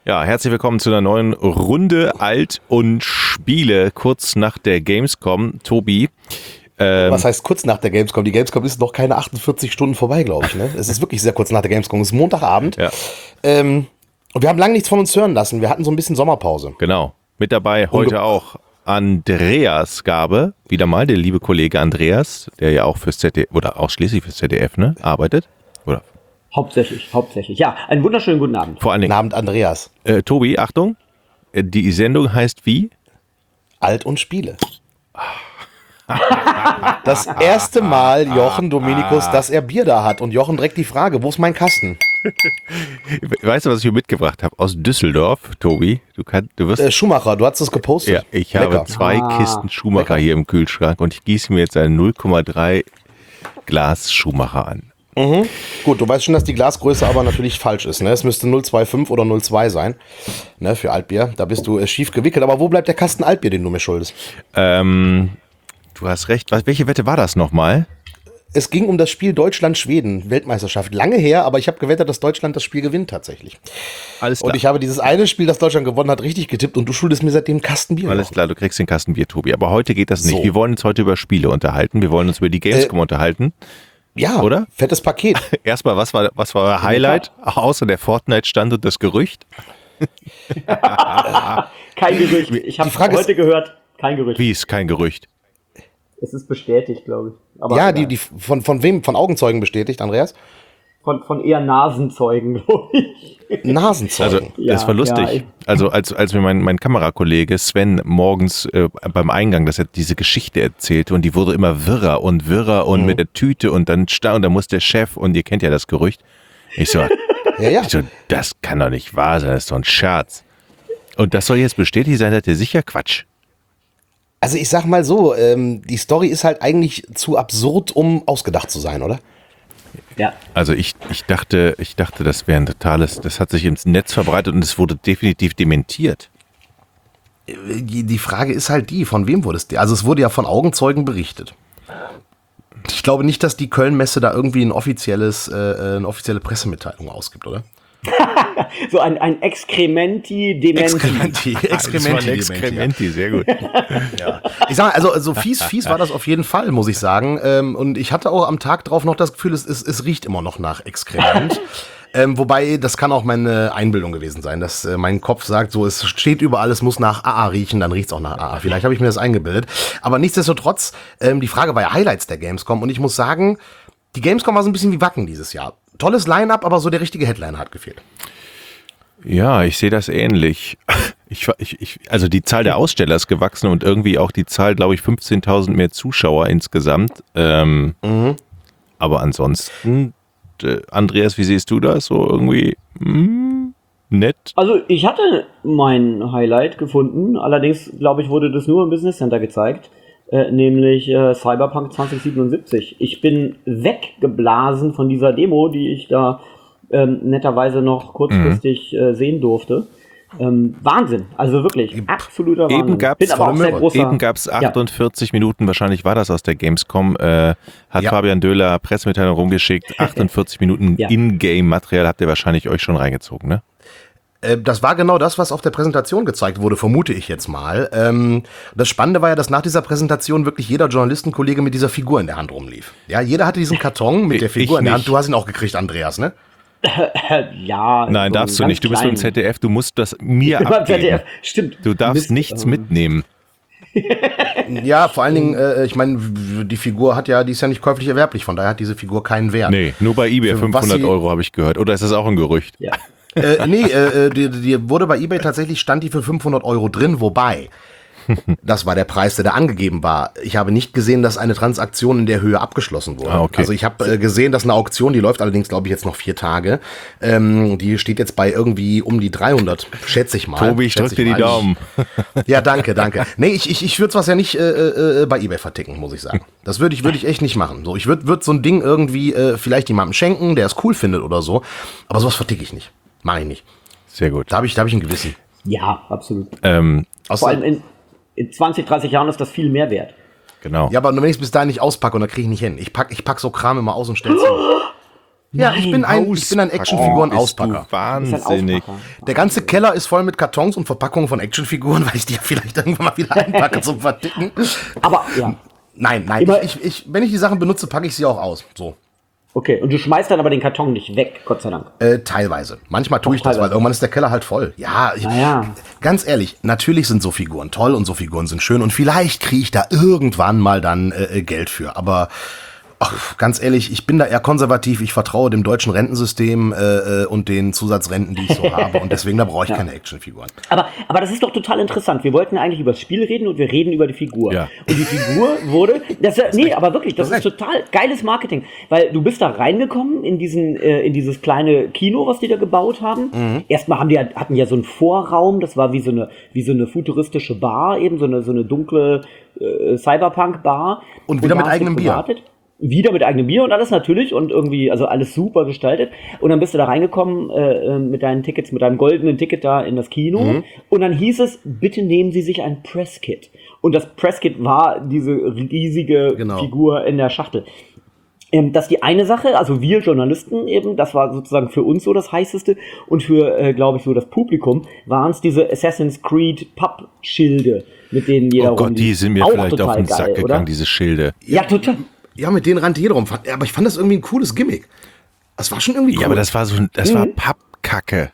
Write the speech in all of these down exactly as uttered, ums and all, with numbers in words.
Ja, herzlich willkommen zu einer neuen Runde Alt und Spiele, kurz nach der Gamescom. Tobi. Ähm, Was heißt kurz nach der Gamescom? Die Gamescom ist noch keine achtundvierzig Stunden vorbei, glaube ich. Ne? Es ist wirklich sehr kurz nach der Gamescom. Es ist Montagabend. Ja. Ähm, und wir haben lange nichts von uns hören lassen. Wir hatten so ein bisschen Sommerpause. Genau. Mit dabei heute Unge- auch Andreas Gabe. Wieder mal der liebe Kollege Andreas, der ja auch fürs Z D F oder ausschließlich fürs Z D F ne, arbeitet. Oder? Hauptsächlich, hauptsächlich. Ja, einen wunderschönen guten Abend. Vor allen Dingen. Guten Abend, Andreas. Äh, Tobi, Achtung. Die Sendung heißt wie? Alt und Spiele. Das erste Mal, Jochen Dominikus, dass er Bier da hat. Und Jochen direkt die Frage, wo ist mein Kasten? Weißt du, was ich hier mitgebracht habe? Aus Düsseldorf, Tobi. Du, kann, du wirst äh, Schumacher, du hast es gepostet. Ja, ich Lecker. habe zwei ah, Kisten Schumacher lecker. hier im Kühlschrank und ich gieße mir jetzt ein null Komma drei Glas Schumacher an. Mhm. Gut, du weißt schon, dass die Glasgröße aber natürlich falsch ist. Ne? Es müsste null Komma fünfundzwanzig oder null Komma zwei sein, ne, für Altbier. Da bist du äh, schief gewickelt. Aber wo bleibt der Kasten Altbier, den du mir schuldest? Ähm, du hast recht. Was, welche Wette war das nochmal? Es ging um das Spiel Deutschland-Schweden, Weltmeisterschaft. Lange her, aber ich habe gewettet, dass Deutschland das Spiel gewinnt tatsächlich. Alles klar. Und ich habe dieses eine Spiel, das Deutschland gewonnen hat, richtig getippt und du schuldest mir seitdem Kasten Bier. Alles klar, du kriegst den Kasten Bier, Tobi. Aber heute geht das nicht. So. Wir wollen uns heute über Spiele unterhalten. Wir wollen uns über die Gamescom äh, unterhalten. Ja, oder? Fettes Paket. Erstmal, was war, was war euer Highlight? Außer der Fortnite-Stand und das Gerücht? Kein Gerücht. Ich habe heute ist, gehört, kein Gerücht. Wie ist kein Gerücht? Es ist bestätigt, glaube ich. Aber ja, die, die von, von wem? Von Augenzeugen bestätigt, Andreas? Von, von eher Nasenzeugen, glaube ich. Nasenzeugen? Also, ja, das war lustig. Ja, also, als, als mir mein, mein Kamerakollege Sven morgens äh, beim Eingang, dass er diese Geschichte erzählte und die wurde immer wirrer und wirrer und mhm. mit der Tüte und dann stand, und dann muss der Chef und ihr kennt ja das Gerücht. Ich so, ja, ja. Ich so, das kann doch nicht wahr sein, das ist doch ein Scherz. Und das soll jetzt bestätigt sein, dass der sicher Quatsch. Also, ich sag mal so, ähm, die Story ist halt eigentlich zu absurd, um ausgedacht zu sein, oder? Ja. Also ich, ich dachte, ich dachte, das wäre ein totales, das hat sich ins Netz verbreitet und es wurde definitiv dementiert. Die Frage ist halt die, von wem wurde es? Also es wurde ja von Augenzeugen berichtet. Ich glaube nicht, dass die Köln-Messe da irgendwie ein offizielles, äh, eine offizielle Pressemitteilung ausgibt, oder? So ein, ein Exkrementi-Dementi. Exkrementi, Exkrementi, Exkrementi, sehr gut. Ja. Ich sag mal, also, also fies, fies war das auf jeden Fall, muss ich sagen. Und ich hatte auch am Tag drauf noch das Gefühl, es, es, es riecht immer noch nach Exkrement. ähm, wobei, das kann auch meine Einbildung gewesen sein, dass äh, mein Kopf sagt, so, es steht überall, es muss nach A A riechen, dann riecht es auch nach A A. Vielleicht habe ich mir das eingebildet. Aber nichtsdestotrotz, ähm, die Frage war ja Highlights der Gamescom und ich muss sagen, die Gamescom war so ein bisschen wie Wacken dieses Jahr. Tolles Line-Up, aber so der richtige Headliner hat gefehlt. Ja, ich sehe das ähnlich. Ich, ich, ich, also die Zahl der Aussteller ist gewachsen und irgendwie auch die Zahl, glaube ich, fünfzehntausend mehr Zuschauer insgesamt. Ähm, mhm. Aber ansonsten, äh, Andreas, wie siehst du das? So irgendwie mh, nett? Also ich hatte mein Highlight gefunden, allerdings, glaube ich, wurde das nur im Business Center gezeigt. Äh, nämlich äh, Cyberpunk zwanzig siebenundsiebzig. Ich bin weggeblasen von dieser Demo, die ich da ähm, netterweise noch kurzfristig mhm. äh, sehen durfte. Ähm, Wahnsinn, also wirklich, absoluter Wahnsinn. Eben gab es achtundvierzig ja. Minuten, wahrscheinlich war das aus der Gamescom, äh, hat ja. Fabian Döhler Pressemitteilung rumgeschickt, achtundvierzig Minuten ja. In-Game-Material habt ihr wahrscheinlich euch schon reingezogen, ne? Das war genau das, was auf der Präsentation gezeigt wurde, vermute ich jetzt mal. Das Spannende war ja, dass nach dieser Präsentation wirklich jeder Journalistenkollege mit dieser Figur in der Hand rumlief. Ja, jeder hatte diesen Karton mit der Figur ich in der Hand. Du hast ihn auch gekriegt, Andreas, ne? Ja. Nein, so darfst du nicht. Du bist beim Z D F, du musst das mir abgeben. Z D F. Stimmt. Du darfst Mist, nichts ähm. mitnehmen. Ja, vor allen Dingen, äh, ich meine, die Figur hat ja, die ist ja nicht käuflich erwerblich, von daher hat diese Figur keinen Wert. Nee, nur bei eBay Für fünfhundert Euro habe ich gehört. Oder ist das auch ein Gerücht? Ja. äh, nee, äh, die, die wurde bei eBay tatsächlich, stand die für fünfhundert Euro drin, wobei, das war der Preis, der da angegeben war. Ich habe nicht gesehen, dass eine Transaktion in der Höhe abgeschlossen wurde. Ah, okay. Also ich habe äh, gesehen, dass eine Auktion, die läuft allerdings, glaube ich, jetzt noch vier Tage, ähm, die steht jetzt bei irgendwie um die dreihundert, schätze ich mal. Tobi, ich drück dir die Daumen. Ja, danke, danke. Nee, ich, ich, ich würde es was ja nicht äh, äh, bei eBay verticken, muss ich sagen. Das würde ich, würd ich echt nicht machen. So, ich würde würd so ein Ding irgendwie äh, vielleicht jemandem schenken, der es cool findet oder so, aber sowas verticke ich nicht. Mach ich nicht. Sehr gut. Da habe ich, da hab ich ein Gewissen. Ja, absolut. Ähm, Vor allem in, in zwanzig, dreißig Jahren ist das viel mehr wert. Genau. Ja, aber nur wenn ich es bis dahin nicht auspacke und dann kriege ich nicht hin. Ich pack, ich pack so Kram immer aus und stell's hin. Ja, Nein, ich bin ein, ich bin ein Actionfiguren-Auspacker. Wahnsinnig. Der ganze Keller ist voll mit Kartons und Verpackungen von Actionfiguren, weil ich die ja vielleicht irgendwann mal wieder einpacke zum Verticken. Aber, ja. Nein, nein, Immer- ich, ich, wenn ich die Sachen benutze, packe ich sie auch aus. So. Okay, und du schmeißt dann aber den Karton nicht weg, Gott sei Dank. Äh, teilweise. Manchmal tue ich das, weil teilweise. irgendwann ist der Keller halt voll. Ja, ich, Naja. ganz ehrlich, natürlich sind so Figuren toll und so Figuren sind schön und vielleicht kriege ich da irgendwann mal dann äh, Geld für. Aber ach, ganz ehrlich, ich bin da eher konservativ. Ich vertraue dem deutschen Rentensystem äh, und den Zusatzrenten, die ich so habe. Und deswegen, da brauche ich Ja. keine Actionfiguren. Aber, aber das ist doch total interessant. Wir wollten eigentlich über das Spiel reden und wir reden über die Figur. Ja. Und die Figur wurde, das, nee, aber wirklich, das Du hast ist total geiles Marketing, weil du bist da reingekommen in diesen, äh, in dieses kleine Kino, was die da gebaut haben. Mhm. Erstmal haben die ja, hatten ja so einen Vorraum, das war wie so eine, wie so eine futuristische Bar, eben so eine, so eine dunkle äh, Cyberpunk-Bar. Und wieder da mit hast du eigenem Bier. gewartet. Wieder mit eigenem Bier und alles natürlich und irgendwie, also alles super gestaltet. Und dann bist du da reingekommen äh, mit deinen Tickets, mit deinem goldenen Ticket da in das Kino. Mhm. Und dann hieß es, bitte nehmen Sie sich ein Presskit. Und das Presskit war diese riesige Genau. Figur in der Schachtel. Ähm, das ist die eine Sache, also wir Journalisten eben, das war sozusagen für uns so das Heißeste. Und für, äh, glaube ich, so das Publikum waren es diese Assassin's Creed Pappschilde, mit denen jeder Oh Gott, rumlief. die sind mir Auch vielleicht auf total den Sack geil, gegangen, oder? diese Schilde. Ja, total. Ja, mit denen rannte jeder rum. Fand- Aber ich fand das irgendwie ein cooles Gimmick. Das war schon irgendwie cool. Ja, aber das war so, das Mhm. war Pappkacke.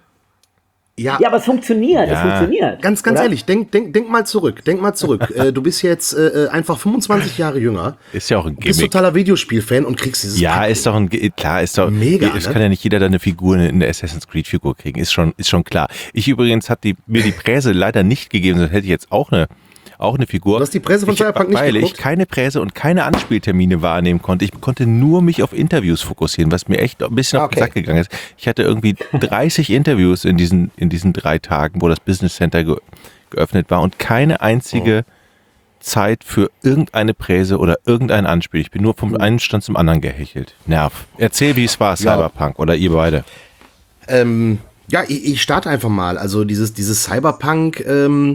ja, Ja, aber es funktioniert, es Ja. funktioniert. Ganz, ganz oder? ehrlich, denk, denk, denk mal zurück, denk mal zurück. äh, du bist jetzt äh, einfach fünfundzwanzig Jahre jünger, Ist ja auch ein bist Gimmick. totaler Videospielfan und kriegst dieses Ja, Pack- ist doch ein, Ge- klar, ist doch, Mega, es ne? kann ja nicht jeder da eine Figur, eine Assassin's Creed Figur kriegen, ist schon, ist schon klar. Ich übrigens hat die, mir die Präse leider nicht gegeben, sonst hätte ich jetzt auch eine, auch eine Figur. Du hast die Präse von ich, Cyberpunk nicht Weil ich geguckt? keine Präse und keine Anspieltermine wahrnehmen konnte. Ich konnte nur mich auf Interviews fokussieren, was mir echt ein bisschen auf den Okay. Sack gegangen ist. Ich hatte irgendwie dreißig Interviews in diesen, in diesen drei Tagen, wo das Business Center ge geöffnet war und keine einzige Zeit für irgendeine Präse oder irgendein Anspiel. Ich bin nur vom einen Stand zum anderen gehechelt. Nerv. Erzähl, wie es war, Cyberpunk, oder ihr beide. Ähm, ja, ich, ich starte einfach mal. Also dieses, dieses Cyberpunk, ähm,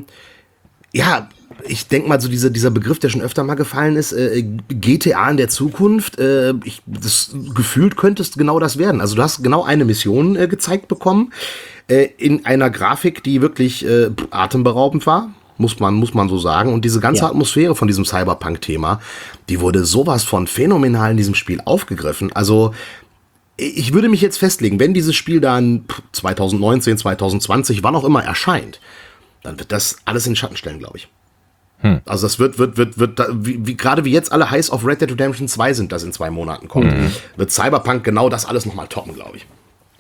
ja, ich denke mal, so dieser, dieser Begriff, der schon öfter mal gefallen ist, äh, G T A in der Zukunft, äh, ich, das gefühlt könntest genau das werden. Also du hast genau eine Mission äh, gezeigt bekommen, äh, in einer Grafik, die wirklich äh, atemberaubend war. Muss man, muss man so sagen. Und diese ganze Ja. Atmosphäre von diesem Cyberpunk-Thema, die wurde sowas von phänomenal in diesem Spiel aufgegriffen. Also, ich würde mich jetzt festlegen, wenn dieses Spiel dann zwanzig neunzehn, zwanzig zwanzig, wann auch immer erscheint, dann wird das alles in den Schatten stellen, glaube ich. Hm. Also das wird, wird, wird, wird, da, wie, wie gerade wie jetzt alle heiß auf Red Dead Redemption zwei sind, das in zwei Monaten kommt, Mhm. wird Cyberpunk genau das alles nochmal toppen, glaube ich.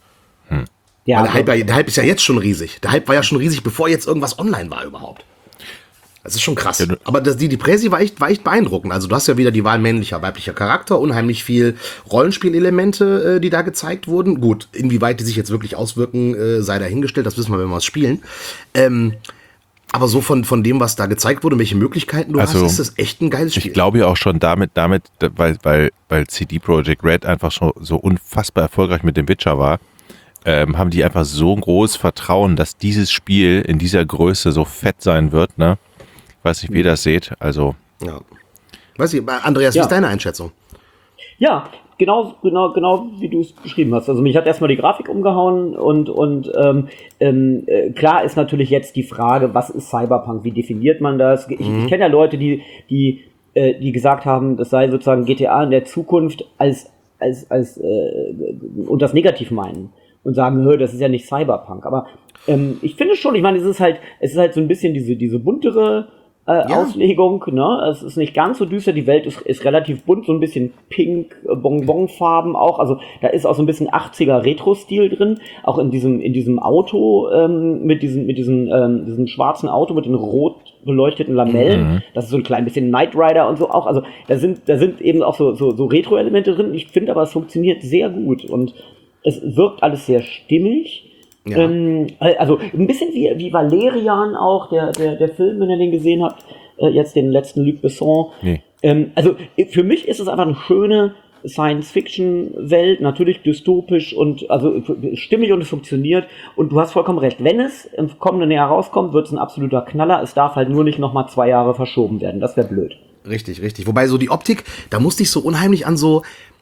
Ja, Weil der Hype, ja- der Hype ist ja jetzt schon riesig. Der Hype war ja schon riesig, bevor jetzt irgendwas online war überhaupt. Das ist schon krass. Ja, du- Aber das, die, die Präsi war echt, war echt beeindruckend. Also du hast ja wieder die Wahl männlicher, weiblicher Charakter, unheimlich viel Rollenspielelemente, äh, die da gezeigt wurden. Gut, inwieweit die sich jetzt wirklich auswirken, äh, sei dahingestellt, das wissen wir, wenn wir es spielen. Ähm, aber so von, von dem, was da gezeigt wurde, welche Möglichkeiten du Also, hast, ist das echt ein geiles Spiel. Ich glaube ja auch schon damit, damit, weil, weil, weil C D Projekt Red einfach schon so unfassbar erfolgreich mit dem Witcher war, ähm, haben die einfach so ein großes Vertrauen, dass dieses Spiel in dieser Größe so fett sein wird, ne? Ich weiß nicht, wie ihr das seht, also. Ja. Weiß ich, Andreas, wie Ja. ist deine Einschätzung? Ja, genau, genau, genau wie du es beschrieben hast. Also mich hat erstmal die Grafik umgehauen und, und ähm, ähm, äh, klar ist natürlich jetzt die Frage, was ist Cyberpunk, wie definiert man das? Ich, ich kenne ja Leute, die, die, äh, die gesagt haben, das sei sozusagen G T A in der Zukunft als, als, als äh, und das negativ meinen und sagen, hör, das ist ja nicht Cyberpunk. Aber ähm, ich finde schon, ich meine, es ist halt, es ist halt so ein bisschen diese, diese buntere Äh, Ja. Auslegung, ne? Es ist nicht ganz so düster, die Welt ist, ist relativ bunt, so ein bisschen pink, äh, Bonbonfarben auch, also da ist auch so ein bisschen achtziger Retro-Stil drin, auch in diesem, in diesem Auto, ähm, mit diesem, mit diesem, ähm, diesem schwarzen Auto mit den rot beleuchteten Lamellen, Mhm. das ist so ein klein bisschen Knight Rider und so auch, also da sind, da sind eben auch so, so, so Retro-Elemente drin, ich finde aber, es funktioniert sehr gut und es wirkt alles sehr stimmig. Ja. Ähm, also ein bisschen wie, wie Valerian auch, der, der, der Film, wenn ihr den gesehen habt, äh, jetzt den letzten Luc Besson. Nee. Ähm, also für mich ist es einfach eine schöne Science-Fiction-Welt, natürlich dystopisch und also stimmig und es funktioniert. Und du hast vollkommen recht, wenn es im kommenden Jahr rauskommt, wird es ein absoluter Knaller. Es darf halt nur nicht nochmal zwei Jahre verschoben werden, das wäre blöd. Richtig, richtig. Wobei so die Optik, da musste ich so unheimlich an so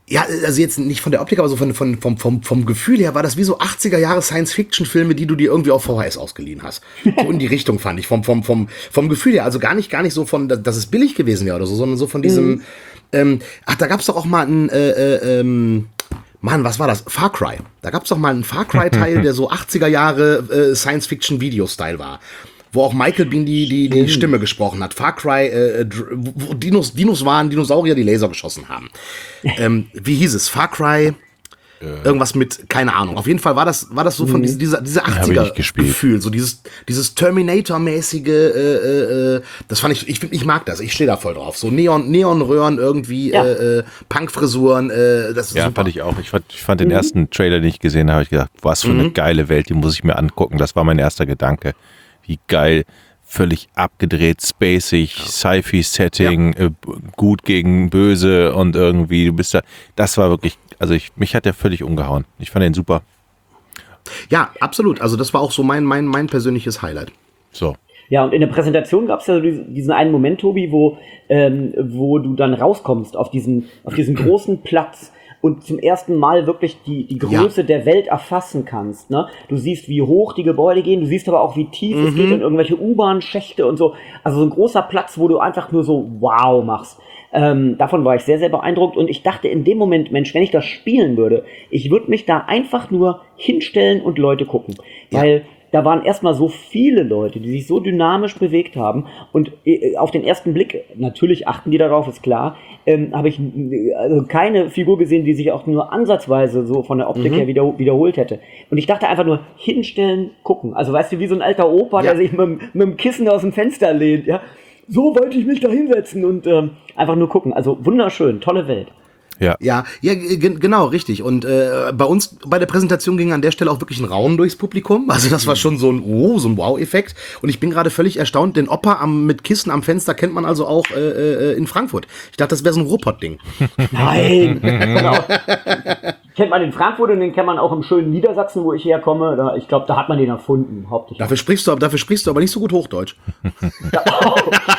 Ja, also jetzt nicht von der Optik, aber so von, von, vom, vom, vom Gefühl her war das wie so achtziger Jahre Science-Fiction-Filme, die du dir irgendwie auf V H S ausgeliehen hast. So in die Richtung fand ich, vom, vom, vom, vom Gefühl her. Also gar nicht, gar nicht so von, dass es billig gewesen wäre oder so, sondern so von diesem, mhm. ähm, ach, da gab's doch auch mal ein, äh, äh, ähm, Mann, was war das? Far Cry. Da gab's doch mal einen Far Cry-Teil, der so achtziger Jahre äh, Science-Fiction-Video-Style war. Wo auch Michael Biehn die, die, die Stimme gesprochen hat. Far Cry, äh, wo Dinos, Dinos waren, Dinosaurier, die Laser geschossen haben. ähm, wie hieß es? Far Cry, irgendwas mit, keine Ahnung. Auf jeden Fall war das, war das so von mhm. dieser, dieser achtziger-Gefühl, so dieses, dieses Terminator-mäßige, äh, äh, das fand ich, ich, ich mag das, ich stehe da voll drauf. So Neon, Neonröhren irgendwie, ja. äh, Punkfrisuren, äh, das ist ja, super. Fand ich auch. Ich fand, ich fand den mhm. ersten Trailer, den ich gesehen habe, ich gedacht, was für eine mhm. geile Welt, die muss ich mir angucken. Das war mein erster Gedanke. Wie geil, völlig abgedreht, spacig, ja. Sci-Fi-Setting, ja. äh, gut gegen böse und irgendwie, du bist da, das war wirklich, also ich, mich hat der völlig umgehauen. Ich fand den super. Ja, absolut. Also das war auch so mein, mein, mein persönliches Highlight. So. Ja, und in der Präsentation gab es ja so diesen einen Moment, Tobi, wo, ähm, wo du dann rauskommst auf diesen, auf diesen großen Platz und zum ersten Mal wirklich die, die Größe ja. der Welt erfassen kannst. Ne? Du siehst, wie hoch die Gebäude gehen, du siehst aber auch, wie tief mhm. es geht in irgendwelche U-Bahn-Schächte und so. Also so ein großer Platz, wo du einfach nur so wow machst. Ähm, davon war ich sehr, sehr beeindruckt und ich dachte in dem Moment, Mensch, wenn ich das spielen würde, ich würde mich da einfach nur hinstellen und Leute gucken. Ja. Weil da waren erstmal so viele Leute, die sich so dynamisch bewegt haben und äh, auf den ersten Blick, natürlich achten die darauf, ist klar, ähm, habe ich also keine Figur gesehen, die sich auch nur ansatzweise so von der Optik mhm. her wieder, wiederholt hätte. Und ich dachte einfach nur, hinstellen, gucken. Also weißt du, wie so ein alter Opa, ja. der sich mit, mit dem Kissen aus dem Fenster lehnt, ja. So wollte ich mich da hinsetzen und ähm, einfach nur gucken. Also wunderschön, tolle Welt. Ja, ja, ja g- genau, richtig. Und äh, bei uns, bei der Präsentation ging an der Stelle auch wirklich ein Raunen durchs Publikum. Also das war schon so ein oh, so ein Wow-Effekt. Und ich bin gerade völlig erstaunt, den Opa am, mit Kissen am Fenster kennt man also auch äh, äh, in Frankfurt. Ich dachte, das wäre so ein Ruhrpott-Ding. Nein, genau. Kennt man in Frankfurt und den kennt man auch im schönen Niedersachsen, wo ich herkomme. Da, ich glaube, da hat man den erfunden, hauptsächlich. Dafür sprichst du, dafür sprichst du aber nicht so gut Hochdeutsch. Ja, oh.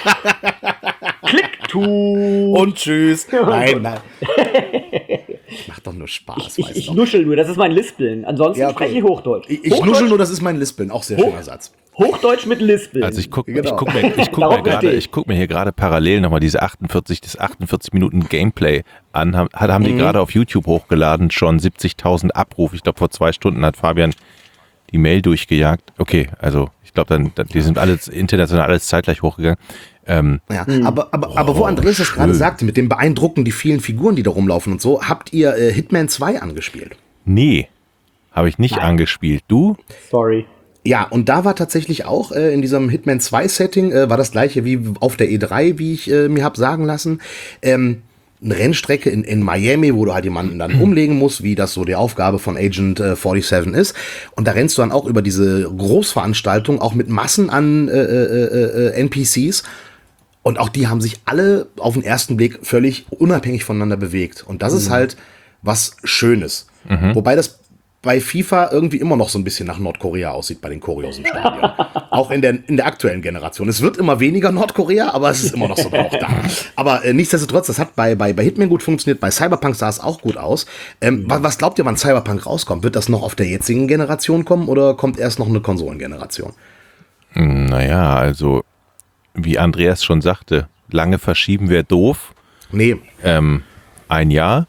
Klick, tu. Und tschüss. Nein, nein. Macht doch nur Spaß. Ich, ich, ich nuschel nur, das ist mein Lispeln. Ansonsten ja, okay. spreche ich Hochdeutsch. Ich, ich Hochdeutsch? nuschel nur, das ist mein Lispeln. Auch sehr Hoch, schöner Satz. Hochdeutsch mit Lispeln. Also ich gucke genau. guck mir, ich guck mir, grade, ich guck mir hier gerade parallel nochmal diese achtundvierzig, das achtundvierzig Minuten Gameplay an. Haben, haben mhm. die gerade auf YouTube hochgeladen, schon siebzigtausend Abrufe. Ich glaube, vor zwei Stunden hat Fabian die Mail durchgejagt. Okay, also ich glaube, dann die sind alles international alles zeitgleich hochgegangen. Ähm, ja, mhm. aber, aber, oh, aber wo Andreas das gerade sagte, mit dem Beeindrucken, die vielen Figuren, die da rumlaufen und so, habt ihr äh, Hitman zwei angespielt? Nee, habe ich nicht Nein. angespielt. Du? Sorry. Ja, und da war tatsächlich auch äh, in diesem Hitman zwei Setting, äh, war das gleiche wie auf der E drei, wie ich äh, mir hab sagen lassen, ähm, eine Rennstrecke in, in Miami, wo du halt jemanden dann umlegen musst, wie das so die Aufgabe von Agent äh, siebenundvierzig ist. Und da rennst du dann auch über diese Großveranstaltung, auch mit Massen an äh, äh, äh, N P Cs. Und auch die haben sich alle auf den ersten Blick völlig unabhängig voneinander bewegt. Und das mhm. ist halt was Schönes. Mhm. Wobei das bei FIFA irgendwie immer noch so ein bisschen nach Nordkorea aussieht bei den Choreos im Stadion. Auch in der, in der aktuellen Generation. Es wird immer weniger Nordkorea, aber es ist immer noch so auch da. Aber äh, nichtsdestotrotz, das hat bei, bei, bei Hitman gut funktioniert, bei Cyberpunk sah es auch gut aus. Ähm, mhm. was, was glaubt ihr, wann Cyberpunk rauskommt? Wird das noch auf der jetzigen Generation kommen oder kommt erst noch eine Konsolengeneration? Naja, also wie Andreas schon sagte, lange verschieben wäre doof. Nee. Ähm, ein Jahr?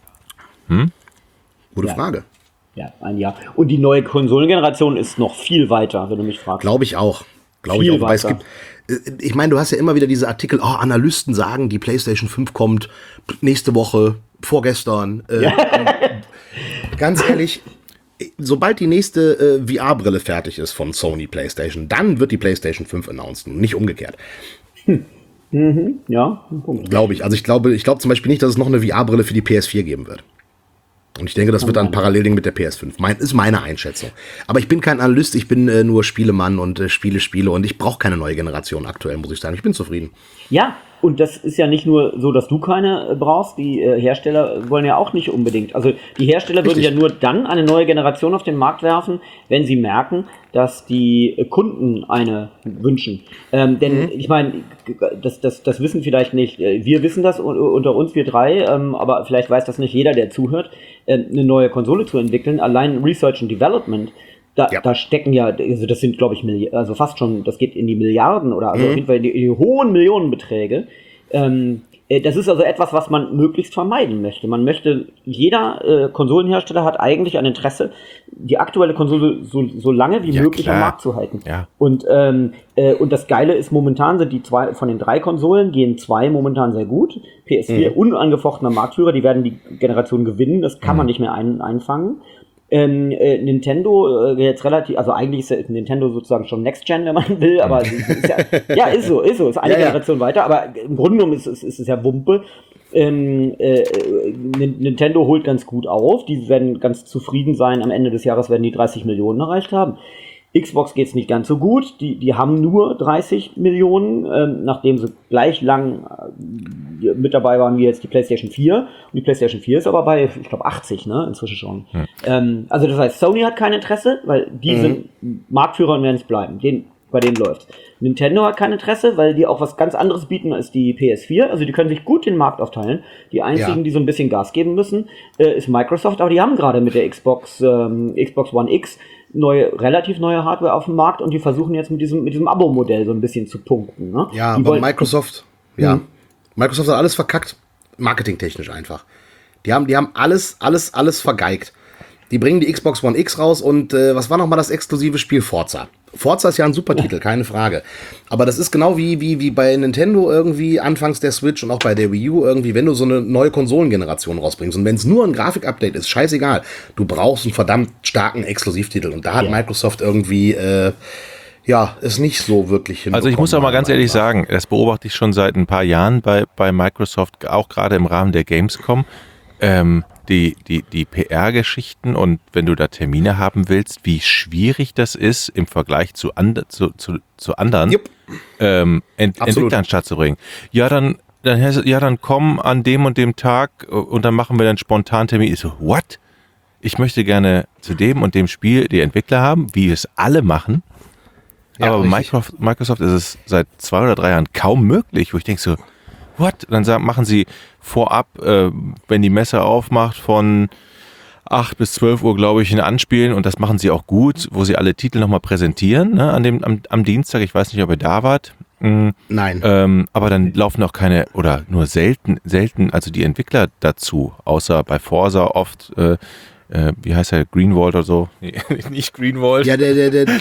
Hm? Gute ja. Frage. Ja, ein Jahr. Und die neue Konsolengeneration ist noch viel weiter, wenn du mich fragst. Glaube ich auch. Glaube ich auch. Wobei es gibt, ich meine, du hast ja immer wieder diese Artikel, oh, Analysten sagen, die PlayStation fünf kommt nächste Woche, vorgestern. Äh, ja. Ganz ehrlich, sobald die nächste äh, V R-Brille fertig ist von Sony PlayStation, dann wird die PlayStation fünf announced, nicht umgekehrt. Hm. Mhm. Ja, glaube ich. Also ich glaube, ich glaube zum Beispiel nicht, dass es noch eine V R-Brille für die P S vier geben wird. Und ich denke, das wird dann Parallelding mit der P S fünf. Mein, ist meine Einschätzung. Aber ich bin kein Analyst, ich bin äh, nur Spielemann und äh, Spiele, Spiele. Und ich brauche keine neue Generation aktuell, muss ich sagen. Ich bin zufrieden. Ja, Und das ist ja nicht nur so, dass du keine äh, brauchst, die äh, Hersteller wollen ja auch nicht unbedingt. Also die Hersteller Richtig. würden ja nur dann eine neue Generation auf den Markt werfen, wenn sie merken, dass die äh, Kunden eine wünschen. Ähm, denn mhm. ich meine, das, das, das wissen vielleicht nicht, wir wissen das unter uns, wir drei, ähm, aber vielleicht weiß das nicht jeder, der zuhört, äh, eine neue Konsole zu entwickeln, allein Research and Development. Da, ja. da stecken ja, also das sind, glaube ich, Milli- also fast schon, das geht in die Milliarden oder also mhm. auf jeden Fall in die, in die hohen Millionenbeträge. Ähm, äh, das ist also etwas, was man möglichst vermeiden möchte. Man möchte, jeder äh, Konsolenhersteller hat eigentlich ein Interesse, die aktuelle Konsole so, so lange wie ja, möglich klar. am Markt zu halten. Ja. Und, ähm, äh, und das Geile ist, momentan sind die zwei, von den drei Konsolen gehen zwei momentan sehr gut. P S vier, mhm. unangefochtener Marktführer, die werden die Generation gewinnen, das kann mhm. man nicht mehr ein, einfangen. Ähm, äh, Nintendo äh, jetzt relativ, also eigentlich ist Nintendo sozusagen schon Next Gen, wenn man will, aber ist ja, ja, ist so, ist so, ist eine ja, Generation ja. weiter, aber im Grunde genommen ist, ist, ist es ja Wumpe. Ähm, äh, Nintendo holt ganz gut auf, die werden ganz zufrieden sein, am Ende des Jahres werden die dreißig Millionen erreicht haben. Xbox geht's nicht ganz so gut, die, die haben nur dreißig Millionen, ähm, nachdem sie gleich lang äh, mit dabei waren wie jetzt die PlayStation vier. Und die PlayStation vier ist aber bei, ich glaube, achtzig, ne, inzwischen schon. Hm. Ähm, also das heißt, Sony hat kein Interesse, weil die mhm. sind Marktführer und werden es bleiben. Den, bei denen läuft's. Nintendo hat kein Interesse, weil die auch was ganz anderes bieten als die P S vier. Also die können sich gut den Markt aufteilen. Die einzigen, ja. die so ein bisschen Gas geben müssen, äh, ist Microsoft, aber die haben gerade mit der Xbox, ähm, Xbox One X neue, relativ neue Hardware auf dem Markt und die versuchen jetzt mit diesem, mit diesem Abo-Modell so ein bisschen zu punkten. Ne? Ja, die aber wollen, Microsoft, ja, Microsoft hat alles verkackt, marketingtechnisch einfach. Die haben, die haben alles, alles, alles vergeigt. Die bringen die Xbox One X raus und äh, was war nochmal das exklusive Spiel? Forza. Forza ist ja ein super Titel, keine Frage. Aber das ist genau wie, wie, wie bei Nintendo irgendwie anfangs der Switch und auch bei der Wii U irgendwie, wenn du so eine neue Konsolengeneration rausbringst. Und wenn es nur ein Grafikupdate ist, scheißegal. Du brauchst einen verdammt starken Exklusivtitel. Und da hat ja. Microsoft irgendwie, äh, ja, es nicht so wirklich hinbekommen. Also ich muss auch mal ganz ehrlich sagen, das beobachte ich schon seit ein paar Jahren bei, bei Microsoft, auch gerade im Rahmen der Gamescom. Ähm, die, die, die P R-Geschichten und wenn du da Termine haben willst, wie schwierig das ist im Vergleich zu, and, zu, zu, zu anderen yep. ähm, Ent, Entwicklern stattzubringen. Ja, dann, dann, ja, dann komm an dem und dem Tag und dann machen wir dann spontan Termin. Ich so, what? Ich möchte gerne zu dem und dem Spiel die Entwickler haben, wie es alle machen. Ja, aber bei Microsoft, Microsoft ist es seit zwei oder drei Jahren kaum möglich, wo ich denke so, what? Dann sagen, machen sie vorab, äh, wenn die Messe aufmacht, von acht bis zwölf Uhr, glaube ich, ein Anspielen und das machen sie auch gut, wo sie alle Titel nochmal präsentieren, ne, an dem, am, am Dienstag. Ich weiß nicht, ob ihr da wart. Mhm. Nein. Ähm, aber dann laufen auch keine, oder nur selten, selten, also die Entwickler dazu, außer bei Forza oft, äh, äh, wie heißt er, Greenwald oder so? Nee, nicht Greenwald. Ja, der, der, der.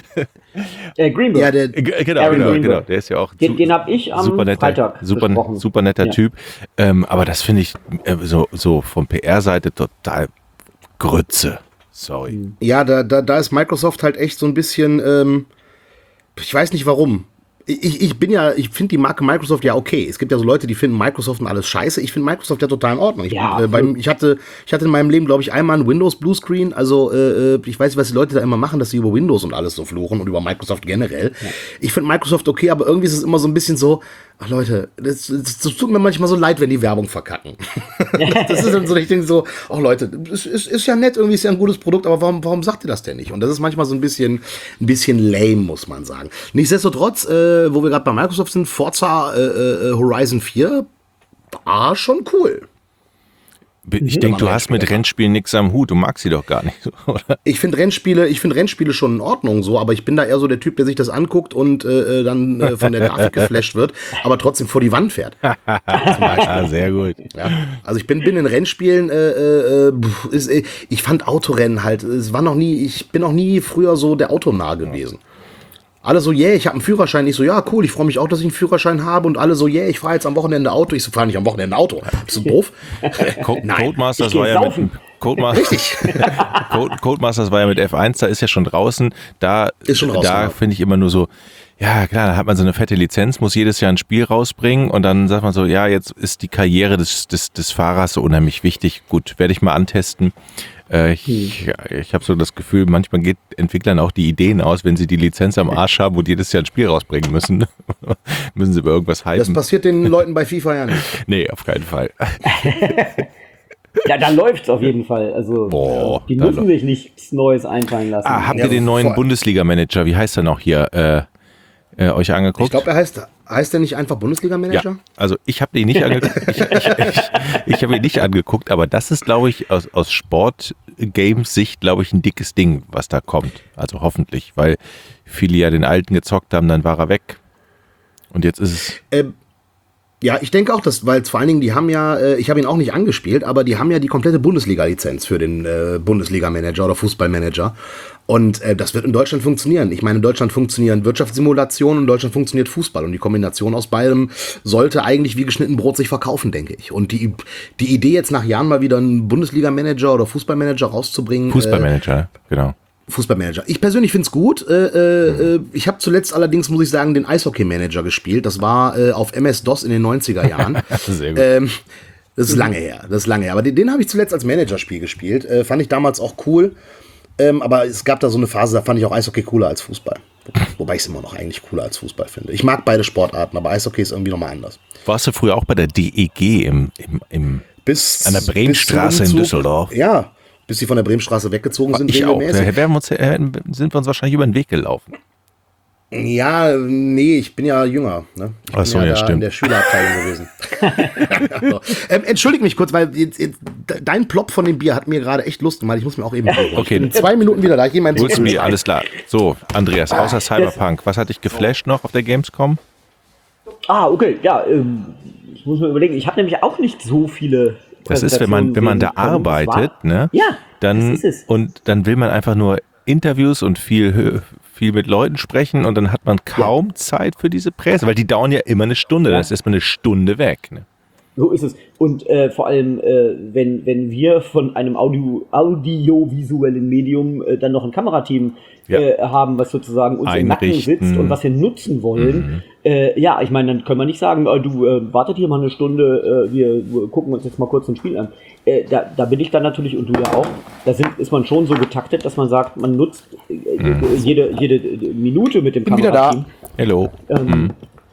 äh, Greenwald. Ja, der, genau, genau, genau, der ist ja auch den, den habe ich am super netter, Freitag super, besprochen. super netter ja. Typ. Ähm, aber das finde ich äh, so, so von P R-Seite total Grütze. Sorry. Ja, da, da, da ist Microsoft halt echt so ein bisschen, ähm, ich weiß nicht warum. Ich, ich bin ja, ich finde die Marke Microsoft ja okay. Es gibt ja so Leute, die finden Microsoft und alles scheiße. Ich finde Microsoft ja total in Ordnung. Ich, ja, äh, beim, ich, hatte, ich hatte in meinem Leben, glaube ich, einmal ein Windows Bluescreen. Also äh, ich weiß nicht, was die Leute da immer machen, dass sie über Windows und alles so fluchen und über Microsoft generell. Ja. Ich finde Microsoft okay, aber irgendwie ist es immer so ein bisschen so, ach Leute, das, das, das tut mir manchmal so leid, wenn die Werbung verkacken. Das ist dann so richtig so, ach Leute, es ist, ist ja nett, irgendwie ist ja ein gutes Produkt, aber warum, warum sagt ihr das denn nicht? Und das ist manchmal so ein bisschen, ein bisschen lame, muss man sagen. Nichtsdestotrotz, äh, wo wir gerade bei Microsoft sind, Forza äh, äh, Horizon vier war schon cool. Ich denke, du hast mit Rennspielen nichts am Hut, du magst sie doch gar nicht, oder? Ich finde Rennspiele, ich finde Rennspiele schon in Ordnung so, aber ich bin da eher so der Typ, der sich das anguckt und äh, dann äh, von der Grafik geflasht wird, aber trotzdem vor die Wand fährt. Ja, sehr gut. Ja, also ich bin, bin in Rennspielen, äh, äh, ist, äh, ich fand Autorennen halt, es war noch nie, ich bin noch nie früher so der Autonah gewesen. Alle so, yeah, ich habe einen Führerschein. Ich so, ja, cool, ich freue mich auch, dass ich einen Führerschein habe. Und alle so, yeah, ich fahre jetzt am Wochenende Auto. Ich so, fahre nicht am Wochenende Auto. Bist du doof? Co- Codemasters war ja mit, Codemasters, Richtig. Code, Codemasters war ja mit F eins, da ist ja schon draußen. Da, Ist schon draußen, da ja. finde ich immer nur so, ja klar, da hat man so eine fette Lizenz, muss jedes Jahr ein Spiel rausbringen und dann sagt man so, ja, jetzt ist die Karriere des, des, des Fahrers so unheimlich wichtig. Gut, werde ich mal antesten. Äh, ich ich habe so das Gefühl, manchmal geht Entwicklern auch die Ideen aus, wenn sie die Lizenz am Arsch haben und jedes Jahr ein Spiel rausbringen müssen. Müssen sie über irgendwas hypen. Das passiert den Leuten bei FIFA ja nicht. Nee, auf keinen Fall. Ja, da läuft's auf jeden Fall. Also Boah, die da müssen sich nichts Neues einfallen lassen. Ah, habt Ja, ihr den neuen vor- Bundesliga-Manager, wie heißt er noch hier, äh, äh, euch angeguckt? Ich glaube, er heißt, heißt er nicht einfach Bundesliga-Manager? Ja, also ich habe den nicht angeguckt. Ich, ich, ich, ich habe ihn nicht angeguckt, aber das ist, glaube ich, aus, aus Sport-Games-Sicht, glaube ich, ein dickes Ding, was da kommt. Also hoffentlich, weil viele ja den alten gezockt haben, dann war er weg. Und jetzt ist es. Ähm, ja, ich denke auch, dass, weil vor allen Dingen, die haben ja, äh, ich habe ihn auch nicht angespielt, aber die haben ja die komplette Bundesliga-Lizenz für den äh, Bundesliga-Manager oder Fußballmanager. Und äh, das wird in Deutschland funktionieren. Ich meine, in Deutschland funktionieren Wirtschaftssimulationen, in Deutschland funktioniert Fußball. Und die Kombination aus beidem sollte eigentlich wie geschnitten Brot sich verkaufen, denke ich. Und die, die Idee jetzt nach Jahren mal wieder einen Bundesliga-Manager oder Fußballmanager rauszubringen. Fußballmanager, äh, genau. Fußballmanager. Ich persönlich find's gut. Äh, äh, ich habe zuletzt allerdings, muss ich sagen, den Eishockey-Manager gespielt. Das war äh, auf M S-DOS in den neunziger Jahren. Sehr gut. Ähm, das ist lange her. Das ist lange her. Aber den, den habe ich zuletzt als Managerspiel gespielt. Äh, fand ich damals auch cool. Ähm, aber es gab da so eine Phase, da fand ich auch Eishockey cooler als Fußball. Wobei ich es immer noch eigentlich cooler als Fußball finde. Ich mag beide Sportarten, aber Eishockey ist irgendwie nochmal anders. Warst du früher auch bei der D E G im, im, im Bis, an der Bremenstraße bis in zum Umzug- Düsseldorf? Ja, bis sie von der Bremenstraße weggezogen sind. Ich auch. Da regelmäßig. wären wir uns, äh, sind wir uns wahrscheinlich über den Weg gelaufen. Ja, nee, ich bin ja jünger. Ne? Ich Ach bin so, ja, ja, da stimmt. in der Schülerabteilung gewesen. so. ähm, entschuldige mich kurz, weil jetzt, jetzt, dein Plop von dem Bier hat mir gerade echt Lust gemacht. Ich muss mir auch eben Bier holen. Okay. Ich bin in zwei Minuten wieder da. Ich gehe mal ins Holst du Essen. mir, alles klar. So, Andreas, außer Cyberpunk, was hat dich geflasht noch auf der Gamescom? Ah, okay, ja, ähm, ich muss mir überlegen, ich habe nämlich auch nicht so viele. Das ist, wenn man, wenn man da Präsentationen sehen können. arbeitet, Das war- ne? Ja, Dann, das ist es. und dann will man einfach nur Interviews und viel, hö- viel mit Leuten sprechen und dann hat man kaum Zeit für diese Presse, weil die dauern ja immer eine Stunde, dann ist erstmal eine Stunde weg. Ne? So ist es. Und äh, vor allem, äh, wenn, wenn wir von einem Audio, audiovisuellen Medium äh, dann noch ein Kamerateam Ja. äh, haben, was sozusagen uns im Nacken Einrichten. sitzt und was wir nutzen wollen, äh, ja, ich meine, dann können wir nicht sagen, äh, du äh, wartet hier mal eine Stunde, äh, wir gucken uns jetzt mal kurz ein Spiel an. Äh, da, da bin ich dann natürlich, und du ja auch, da sind, ist man schon so getaktet, dass man sagt, man nutzt äh, jede, jede Minute mit dem Bin wieder Kamerateam. Hello. Ähm,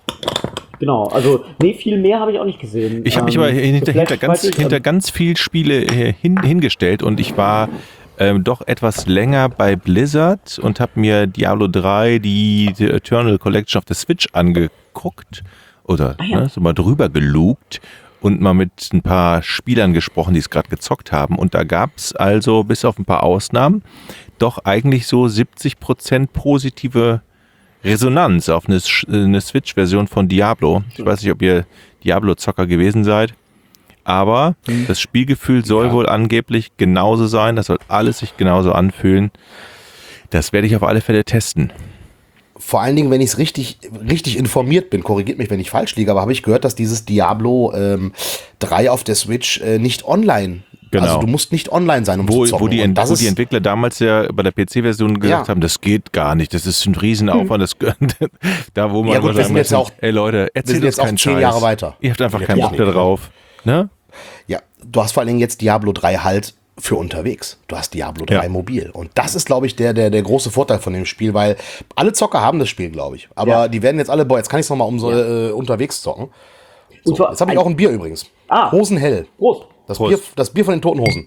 Genau, also nee, viel mehr habe ich auch nicht gesehen. Ich habe mich Ähm, aber hinter, geflasht hinter, ganz, weiß ich, hinter ähm, ganz viel Spiele äh, hin, hingestellt und ich war ähm, doch etwas länger bei Blizzard und habe mir Diablo drei, die, die Eternal Collection auf der Switch angeguckt oder Ah ja. ne, so mal drüber gelugt und mal mit ein paar Spielern gesprochen, die es gerade gezockt haben. Und da gab es also bis auf ein paar Ausnahmen doch eigentlich so siebzig Prozent positive Resonanz auf eine, eine Switch-Version von Diablo. Ich weiß nicht, ob ihr Diablo-Zocker gewesen seid, aber das Spielgefühl soll wohl angeblich genauso sein. Das soll alles sich genauso anfühlen. Das werde ich auf alle Fälle testen. Vor allen Dingen, wenn ich es richtig, richtig informiert bin, korrigiert mich, wenn ich falsch liege, aber habe ich gehört, dass dieses Diablo ähm, drei auf der Switch äh, nicht online, Genau. also du musst nicht online sein, um Wo, zu zocken. wo, die, Und das wo ist, die Entwickler damals ja bei der P C-Version gesagt Ja. haben, das geht gar nicht, das ist ein Riesenaufwand. Das, da wo man Ja gut, immer wir sagen sind jetzt muss, auch- ey Leute, wir erzählt sind uns jetzt auch keinen zehn Scheiß. Jahre weiter. Ihr habt einfach Ja, keinen ja. Bock da drauf. Ne? Ja, du hast vor allen Dingen jetzt Diablo drei halt für unterwegs. Du hast Diablo drei Ja. mobil. Und das ist, glaube ich, der, der, der große Vorteil von dem Spiel, weil alle Zocker haben das Spiel, glaube ich. Aber Ja. die werden jetzt alle, boah, jetzt kann ich es nochmal um so äh, unterwegs zocken. So, Und zwar jetzt habe ich ein- auch ein Bier übrigens. Ah. Hosenhell. Prost. Das Prost. Bier, das Bier von den Toten Hosen.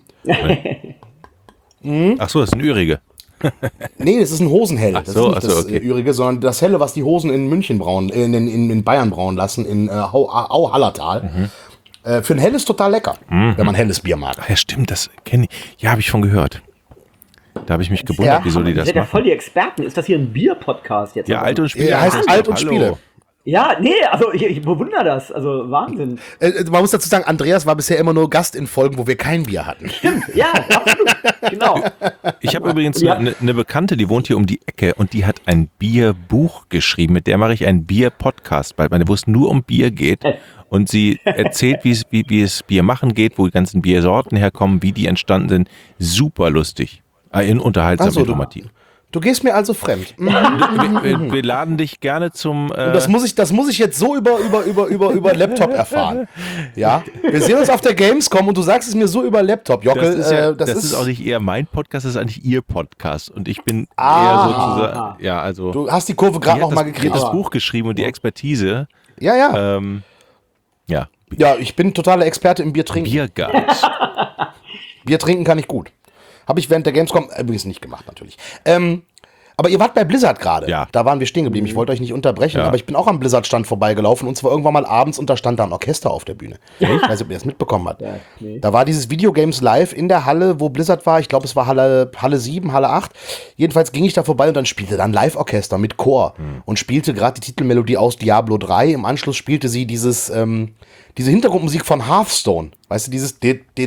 Ach so, das ist ein Ürige. Nee, das ist ein Hosenhell. Das so, ist nicht ach so, das okay. äh, Ürige, sondern das Helle, was die Hosen in München brauen, äh, in, in, in Bayern brauen lassen, in äh, Au, Au Hallertal. Mhm. Äh, für ein helles total lecker, wenn man helles Bier mag. Ach ja, stimmt, das kenne ich. Ja, habe ich von gehört. Da habe ich mich gewundert, Ja. wieso die Ihr das seid ja machen. voll die Experten. Ist das hier ein Bier-Podcast jetzt? Ja, Alt und Spiele. Er heißt Hallo. Alt und Spiele. Ja, nee, also ich, ich bewundere das. Also Wahnsinn. Äh, man muss dazu sagen, Andreas war bisher immer nur Gast in Folgen, wo wir kein Bier hatten. Ja, absolut. Genau. Ich habe übrigens Ja. eine, eine Bekannte, die wohnt hier um die Ecke und die hat ein Bierbuch geschrieben. Mit der mache ich einen Bier-Podcast bald, wo es nur um Bier geht. Äh. und sie erzählt, wie es, wie, wie es Bier machen geht, wo die ganzen Biersorten herkommen, wie die entstanden sind. Super lustig. Äh, unterhaltsam, so, informativ. Du gehst mir also fremd. Mhm. Wir, wir, wir laden dich gerne zum. Äh das muss ich, das muss ich jetzt so über über über über über Laptop erfahren. Ja, wir sehen uns auf der Gamescom und du sagst es mir so über Laptop. Jockel, das ist, ja, äh, das das ist, ist auch nicht eher mein Podcast, das ist eigentlich ihr Podcast und ich bin Ah. eher sozusagen. Ja, also. Du hast die Kurve gerade noch das, mal die gekriegt. hat das Buch geschrieben und die Expertise. Ja, ja. Ähm, ja. Ja, ich bin totaler Experte im Bier trinken. Bierguide. Bier trinken kann ich gut. Habe ich während der Gamescom übrigens nicht gemacht, natürlich. Ähm, aber ihr wart bei Blizzard gerade. Ja. Da waren wir stehen geblieben. Ich wollte euch nicht unterbrechen, Ja. aber ich bin auch am Blizzard-Stand vorbeigelaufen und zwar irgendwann mal abends und da stand da ein Orchester auf der Bühne. Ich weiß nicht, ob ihr das mitbekommen habt. Ja, nee. Da war dieses Videogames live in der Halle, wo Blizzard war. Ich glaube, es war Halle, Halle sieben, Halle acht. Jedenfalls ging ich da vorbei und dann spielte dann Live-Orchester mit Chor Hm. und spielte gerade die Titelmelodie aus Diablo drei. Im Anschluss spielte sie dieses, ähm, diese Hintergrundmusik von Hearthstone. Weißt du, dieses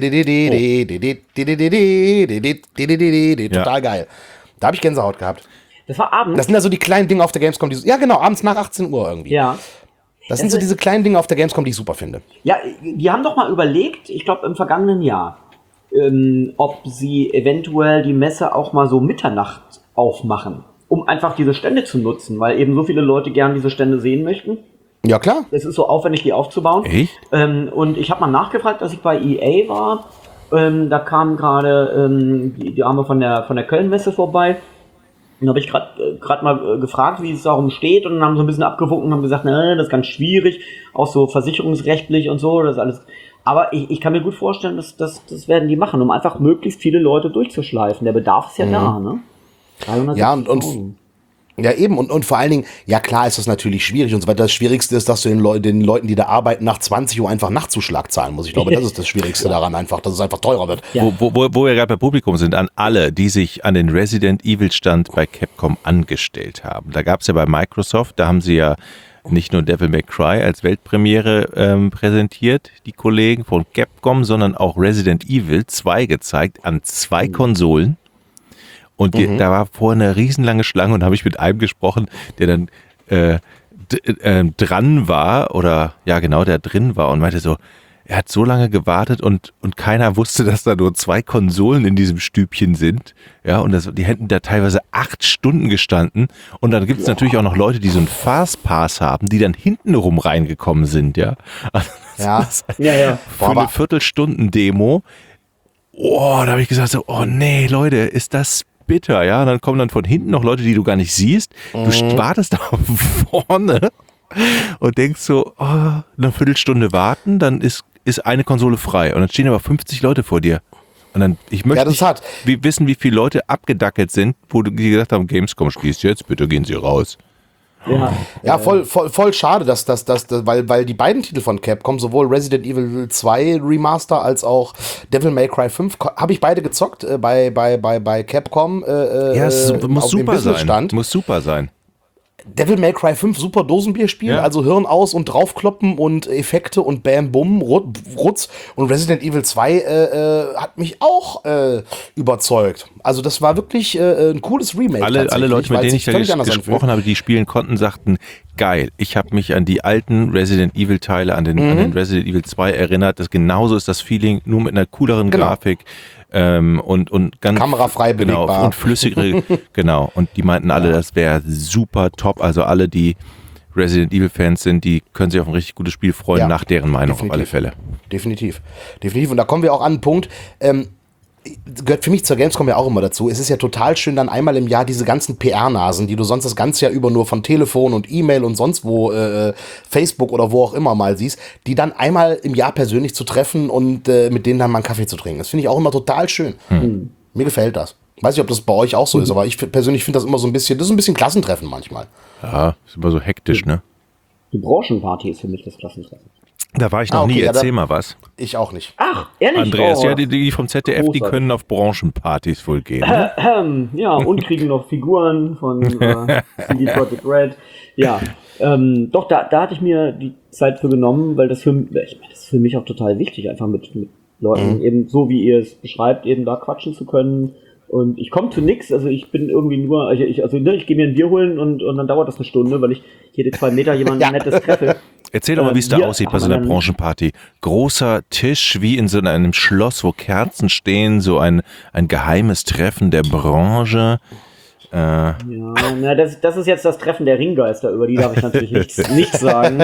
total geil. Da habe ich Gänsehaut gehabt. Das war abends. Das sind ja so die kleinen Dinge auf der Gamescom, die so, ja genau, abends nach achtzehn Uhr irgendwie. Ja. Das sind so diese kleinen Dinge auf der Gamescom, die ich super finde. Ja, die haben doch mal überlegt, ich glaube im vergangenen Jahr, ähm, ob sie eventuell die Messe auch mal so Mitternacht aufmachen, um einfach diese Stände zu nutzen, weil eben so viele Leute gern diese Stände sehen möchten. Ja, klar. Es ist so aufwendig, die aufzubauen. Echt? Ähm, und ich habe mal nachgefragt, dass ich bei E A war. Ähm, da kam gerade ähm, die, die Dame von der, von der Köln-Messe vorbei. Und da habe ich gerade gerade mal äh, gefragt, wie es darum steht. Und dann haben sie ein bisschen abgewunken und haben gesagt, ne, das ist ganz schwierig. Auch so versicherungsrechtlich und so. Das ist alles. Aber ich, ich kann mir gut vorstellen, dass das das werden die machen, um einfach möglichst viele Leute durchzuschleifen. Der Bedarf ist ja Mhm. da, ne? Ja, und, und ja, eben. Und, und vor allen Dingen, ja klar ist das natürlich schwierig und so weiter. Das Schwierigste ist, dass du den, Leu den Leuten, die da arbeiten, nach zwanzig Uhr einfach Nachtzuschlag zahlen musst. Ich glaube, das ist das Schwierigste daran einfach, dass es einfach teurer wird. Ja. Wo, wo, wo wir gerade bei Publikum sind, an alle, die sich an den Resident Evil Stand bei Capcom angestellt haben. Da gab es ja bei Microsoft, da haben sie ja nicht nur Devil May Cry als Weltpremiere ähm, präsentiert, die Kollegen von Capcom, sondern auch Resident Evil zwei gezeigt an zwei Konsolen. Und die, Mhm. da war vorher eine riesenlange Schlange und habe ich mit einem gesprochen, der dann äh, d- äh, dran war oder ja genau, der drin war und meinte so, er hat so lange gewartet und, und keiner wusste, dass da nur zwei Konsolen in diesem Stübchen sind. Ja, und das, die hätten da teilweise acht Stunden gestanden. Und dann gibt es natürlich auch noch Leute, die so einen Fastpass haben, die dann hintenrum reingekommen sind, ja. Also das Ja. ist Ja, ja. für Boah, eine aber- Viertelstunden-Demo. Oh, da habe ich gesagt so, oh nee, Leute, ist das bitter, ja. Und dann kommen dann von hinten noch Leute, die du gar nicht siehst. Du Mhm. wartest da vorne und denkst so, oh, eine Viertelstunde warten, dann ist, ist eine Konsole frei. Und dann stehen aber fünfzig Leute vor dir. Und dann, ich möchte Ja, das nicht hat- wie, wissen, wie viele Leute abgedackelt sind, wo die gesagt haben, Gamescom schließt jetzt, bitte gehen Sie raus. Ja. Ja, voll, voll, voll schade, dass das, dass, dass, weil, weil die beiden Titel von Capcom, sowohl Resident Evil zwei Remaster als auch Devil May Cry fünf, habe ich beide gezockt äh, bei, bei, bei, bei Capcom. Äh, Ja, es äh, muss auf dem super sein. Businessstand. Muss super sein. Devil May Cry fünf, super Dosenbierspiel, Ja. also Hirn aus und draufkloppen und Effekte und Bam Bum, Ru- Rutz. Und Resident Evil zwei äh, äh, hat mich auch äh, überzeugt. Also das war wirklich äh, ein cooles Remake. Alle, alle tatsächlich, Leute, mit weil denen es ich da völlig ges anders gesprochen anfühlt. habe, die spielen konnten, sagten, geil, ich habe mich an die alten Resident Evil Teile, an den, an den Resident Evil zwei erinnert. Das genauso ist das Feeling, nur mit einer cooleren Genau. Grafik. Ähm, und, und ganz Kamerafrei genau, belegbar. und flüssigere, genau. Und die meinten alle, das wäre super top. Also alle, die Resident Evil Fans sind, die können sich auf ein richtig gutes Spiel freuen, Ja, nach deren Meinung definitiv. auf alle Fälle. Definitiv. Definitiv. Und da kommen wir auch an einen Punkt, ähm, gehört für mich zur Gamescom ja auch immer dazu. Es ist ja total schön, dann einmal im Jahr diese ganzen P R-Nasen, die du sonst das ganze Jahr über nur von Telefon und E-Mail und sonst wo, äh, Facebook oder wo auch immer mal siehst, die dann einmal im Jahr persönlich zu treffen und äh, mit denen dann mal einen Kaffee zu trinken. Das finde ich auch immer total schön. Hm. Mir gefällt das. Weiß nicht, ob das bei euch auch so ist, aber ich f- persönlich finde das immer so ein bisschen, das ist ein bisschen Klassentreffen manchmal. Ja, ist immer so hektisch, ne? Die Branchenparty ist für mich das Klassentreffen. Da war ich noch Ah, okay, nie. ja, Erzähl dann- mal was. Ich auch nicht. Ach, ehrlich? Andreas, Oh. ja, die, die vom Z D F, die Großartig. können auf Branchenpartys wohl gehen. Ne? Ähm, ja, und kriegen noch Figuren von äh, C D Projekt Red. Ja, ähm, doch, da, da hatte ich mir die Zeit für genommen, weil das für, ich meine, das ist für mich auch total wichtig, einfach mit, mit Leuten, Mhm. eben so wie ihr es beschreibt, eben da quatschen zu können. Und ich komme zu nix, also ich bin irgendwie nur, also ich, also, ne, ich gehe mir ein Bier holen und, und dann dauert das eine Stunde, weil ich jede zwei Meter jemanden Ja. Nettes treffe. Erzähl doch mal, wie es da aussieht bei so einer Branchenparty. Großer Tisch, wie in so einem Schloss, wo Kerzen stehen, so ein, ein geheimes Treffen der Branche. Äh. Ja, na, das, das ist jetzt das Treffen der Ringgeister, über die darf ich natürlich nichts, nichts sagen.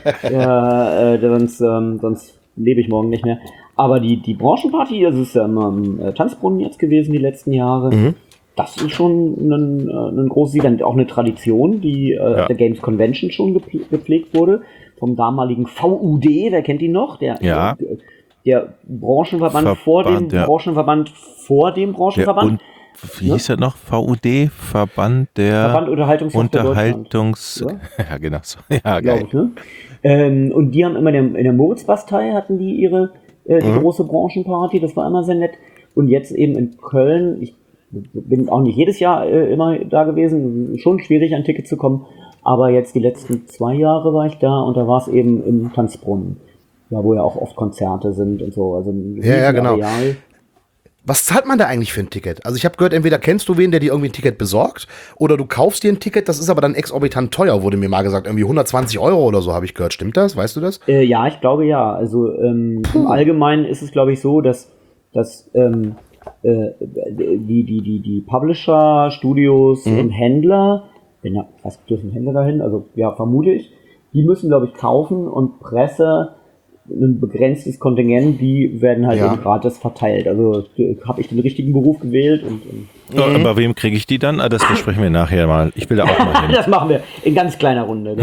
Ja, äh, sonst, ähm, sonst lebe ich morgen nicht mehr. Aber die, die Branchenparty, das ist ja immer im äh, Tanzbrunnen jetzt gewesen die letzten Jahre. Mhm. Das ist schon ein, ein großes Event, auch eine Tradition, die äh, ja. auf der Games Convention schon geple- gepflegt wurde. Vom damaligen V U D, wer kennt ihn noch? Der, ja. der, der Branchenverband Verband, vor dem ja. Branchenverband vor dem Branchenverband. Und, wie ja? hieß er noch? V U D, Verband der Verband Unterhaltungssoftware Unterhaltungs... Ja? ja, genau so. Ja, geil. Ich, ne? ähm, und die haben immer in der, in der Moritzbastei hatten die ihre äh, die mhm. große Branchenparty, das war immer sehr nett. Und jetzt eben in Köln, ich bin auch nicht jedes Jahr äh, immer da gewesen, schon schwierig an Ticket zu kommen. Aber jetzt die letzten zwei Jahre war ich da und da war es eben im Tanzbrunnen. Ja, wo ja auch oft Konzerte sind und so. Also ein ja, ja, genau. Areal. Was zahlt man da eigentlich für ein Ticket? Also ich habe gehört, entweder kennst du wen, der dir irgendwie ein Ticket besorgt, oder du kaufst dir ein Ticket, das ist aber dann exorbitant teuer, wurde mir mal gesagt. Irgendwie hundertzwanzig Euro oder so habe ich gehört. Stimmt das? Weißt du das? Äh, ja, ich glaube ja. Also ähm, im Allgemeinen ist es, glaube ich, so, dass, dass ähm, äh, die, die, die, die Publisher, Studios mhm. und Händler, wenn ja, was dürfen Händler dahin? Also ja, vermute ich. Die müssen, glaube ich, kaufen und Presse ein begrenztes Kontingent, die werden halt ja. eben gratis verteilt. Also habe ich den richtigen Beruf gewählt und, und ja, mhm. Bei wem kriege ich die dann? Ah, das besprechen wir nachher mal. Ich will da auch mal hin. Das machen wir in ganz kleiner Runde.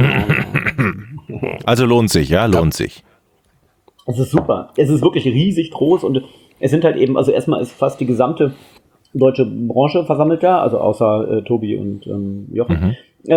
Genau. Also lohnt sich, ja, lohnt ja. sich. Es ist super. Es ist wirklich riesig groß und es sind halt eben, also erstmal ist fast die gesamte deutsche Branche versammelt da, also außer äh, Tobi und ähm, Jochen. Mhm.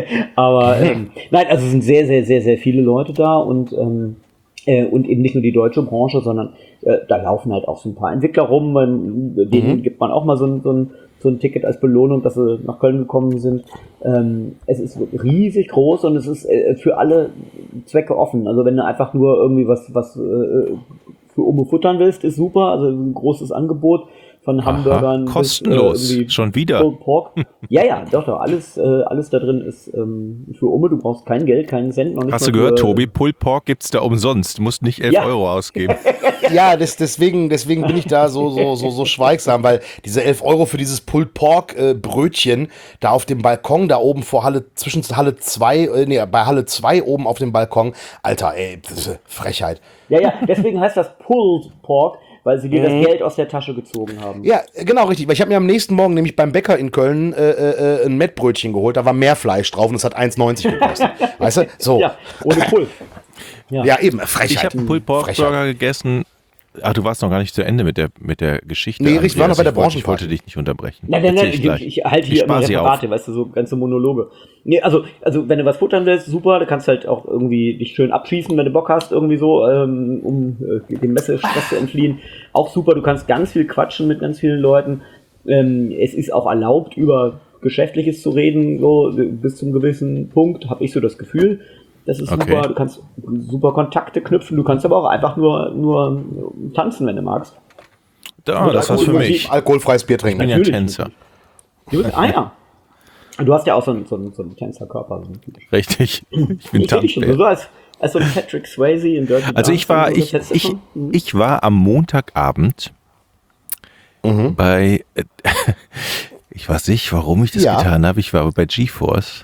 Aber ähm, nein, also es sind sehr, sehr, sehr, sehr viele Leute da und ähm, äh, und eben nicht nur die deutsche Branche, sondern äh, da laufen halt auch so ein paar Entwickler rum, man, denen mhm. gibt man auch mal so ein, so, ein, so ein Ticket als Belohnung, dass sie nach Köln gekommen sind. Ähm, es ist riesig groß und es ist äh, für alle Zwecke offen. Also wenn du einfach nur irgendwie was, was äh, für Umme futtern willst, ist super, also ein großes Angebot. Von Hamburgern Aha, kostenlos, bis, äh, schon wieder. Pork. Ja, ja, doch, doch, alles, äh, alles da drin ist ähm, für Umme, du brauchst kein Geld, keinen Cent. Noch nicht Hast du gehört, für, Tobi, Pulled Pork gibt's da umsonst, du musst nicht elf ja. Euro ausgeben. Ja, das, deswegen, deswegen bin ich da so, so, so, so schweigsam, weil diese elf Euro für dieses Pulled Pork äh, Brötchen da auf dem Balkon, da oben vor Halle, zwischen Halle zwei, äh, nee, bei Halle zwei oben auf dem Balkon, Alter, ey, das ist Frechheit. Ja, ja, deswegen heißt das Pulled Pork, weil sie dir das Geld aus der Tasche gezogen haben. Ja, genau, richtig. Weil ich habe mir am nächsten Morgen nämlich beim Bäcker in Köln äh, äh, ein Mettbrötchen geholt. Da war mehr Fleisch drauf und es hat eins neunzig gekostet. Weißt du? So. Ja, ohne Pulp. Ja. ja, eben, Frechheit. Ich habe einen Pulled Pork Burger gegessen. Ach, du warst noch gar nicht zu Ende mit der, mit der Geschichte. Nee, ich war noch bei der Branchenparty. Ich wollte dich nicht unterbrechen. Nein, nein, nein, ich, ich, ich halte hier immer Referate, weißt du, so ganze Monologe. Nee, also, also wenn du was futtern willst, super, du kannst halt auch irgendwie dich schön abschießen, wenn du Bock hast, irgendwie so, ähm, um äh, dem Messestress zu entfliehen. Auch super, du kannst ganz viel quatschen mit ganz vielen Leuten. Ähm, es ist auch erlaubt, über Geschäftliches zu reden, so bis zum gewissen Punkt, habe ich so das Gefühl. Das ist okay. Super, du kannst super Kontakte knüpfen, du kannst aber auch einfach nur, nur tanzen, wenn du magst. Da, das war's für mich. Alkoholfreies Bier trinken. Ich bin ja Tänzer. Ah ja. Du hast ja auch so einen, so einen, so einen Tänzerkörper. Richtig. Ich bin Tanzbär. So als, als so ein Patrick Swayze in Dirty Also ich war, ich, ich, ich war am Montagabend mhm. bei, äh, ich weiß nicht, warum ich das ja. getan habe, ich war aber bei GeForce.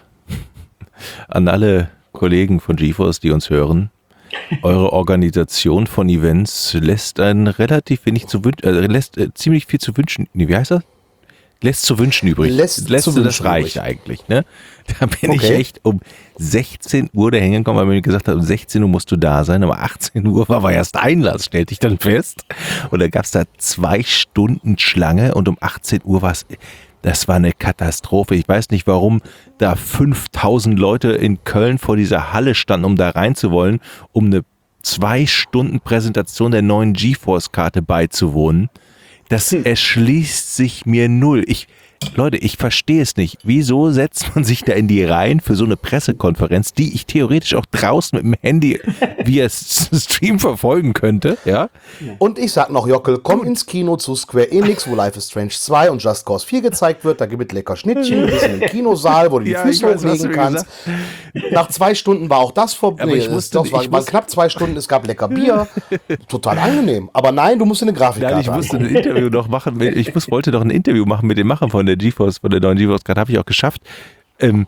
An alle Kollegen von GeForce, die uns hören, eure Organisation von Events lässt einen relativ wenig zu wünschen, äh, lässt äh, ziemlich viel zu wünschen. Nee, wie heißt das? Lässt zu wünschen übrig. Lässt, lässt zu das reicht übrig. Eigentlich, ne? Da bin okay. ich echt um sechzehn Uhr da hingekommen, weil mir gesagt hat, um sechzehn Uhr musst du da sein, aber achtzehn Uhr war, war erst Einlass, stellte ich dann fest. Und da gab es da zwei Stunden Schlange und um achtzehn Uhr war es. Das war eine Katastrophe. Ich weiß nicht, warum da fünftausend Leute in Köln vor dieser Halle standen, um da rein zu wollen, um eine zwei Stunden Präsentation der neuen GeForce-Karte beizuwohnen. Das erschließt sich mir null. Ich, Leute, ich verstehe es nicht. Wieso setzt man sich da in die Reihen für so eine Pressekonferenz, die ich theoretisch auch draußen mit dem Handy via Stream verfolgen könnte? Ja. Und ich sag noch, Jockel, komm ins Kino zu Square Enix, wo Life is Strange zwei und Just Cause vier gezeigt wird. Da gibt es lecker Schnittchen, ein bisschen im Kinosaal, wo du die Ja, Füße ich weiß, was hochlegen du kannst. Nach zwei Stunden war auch das vorbei. Aber Nee, ich das, wusste- das war, ich waren wusste- knapp zwei Stunden, es gab lecker Bier. Total angenehm. Aber nein, du musst dir eine Grafikkarte Nein, ich musste angucken. ein Interview noch machen. mit- Ich muss, wollte doch ein Interview machen mit den Machern von der GeForce, von der neuen GeForce Card. Habe ich auch geschafft. Ähm,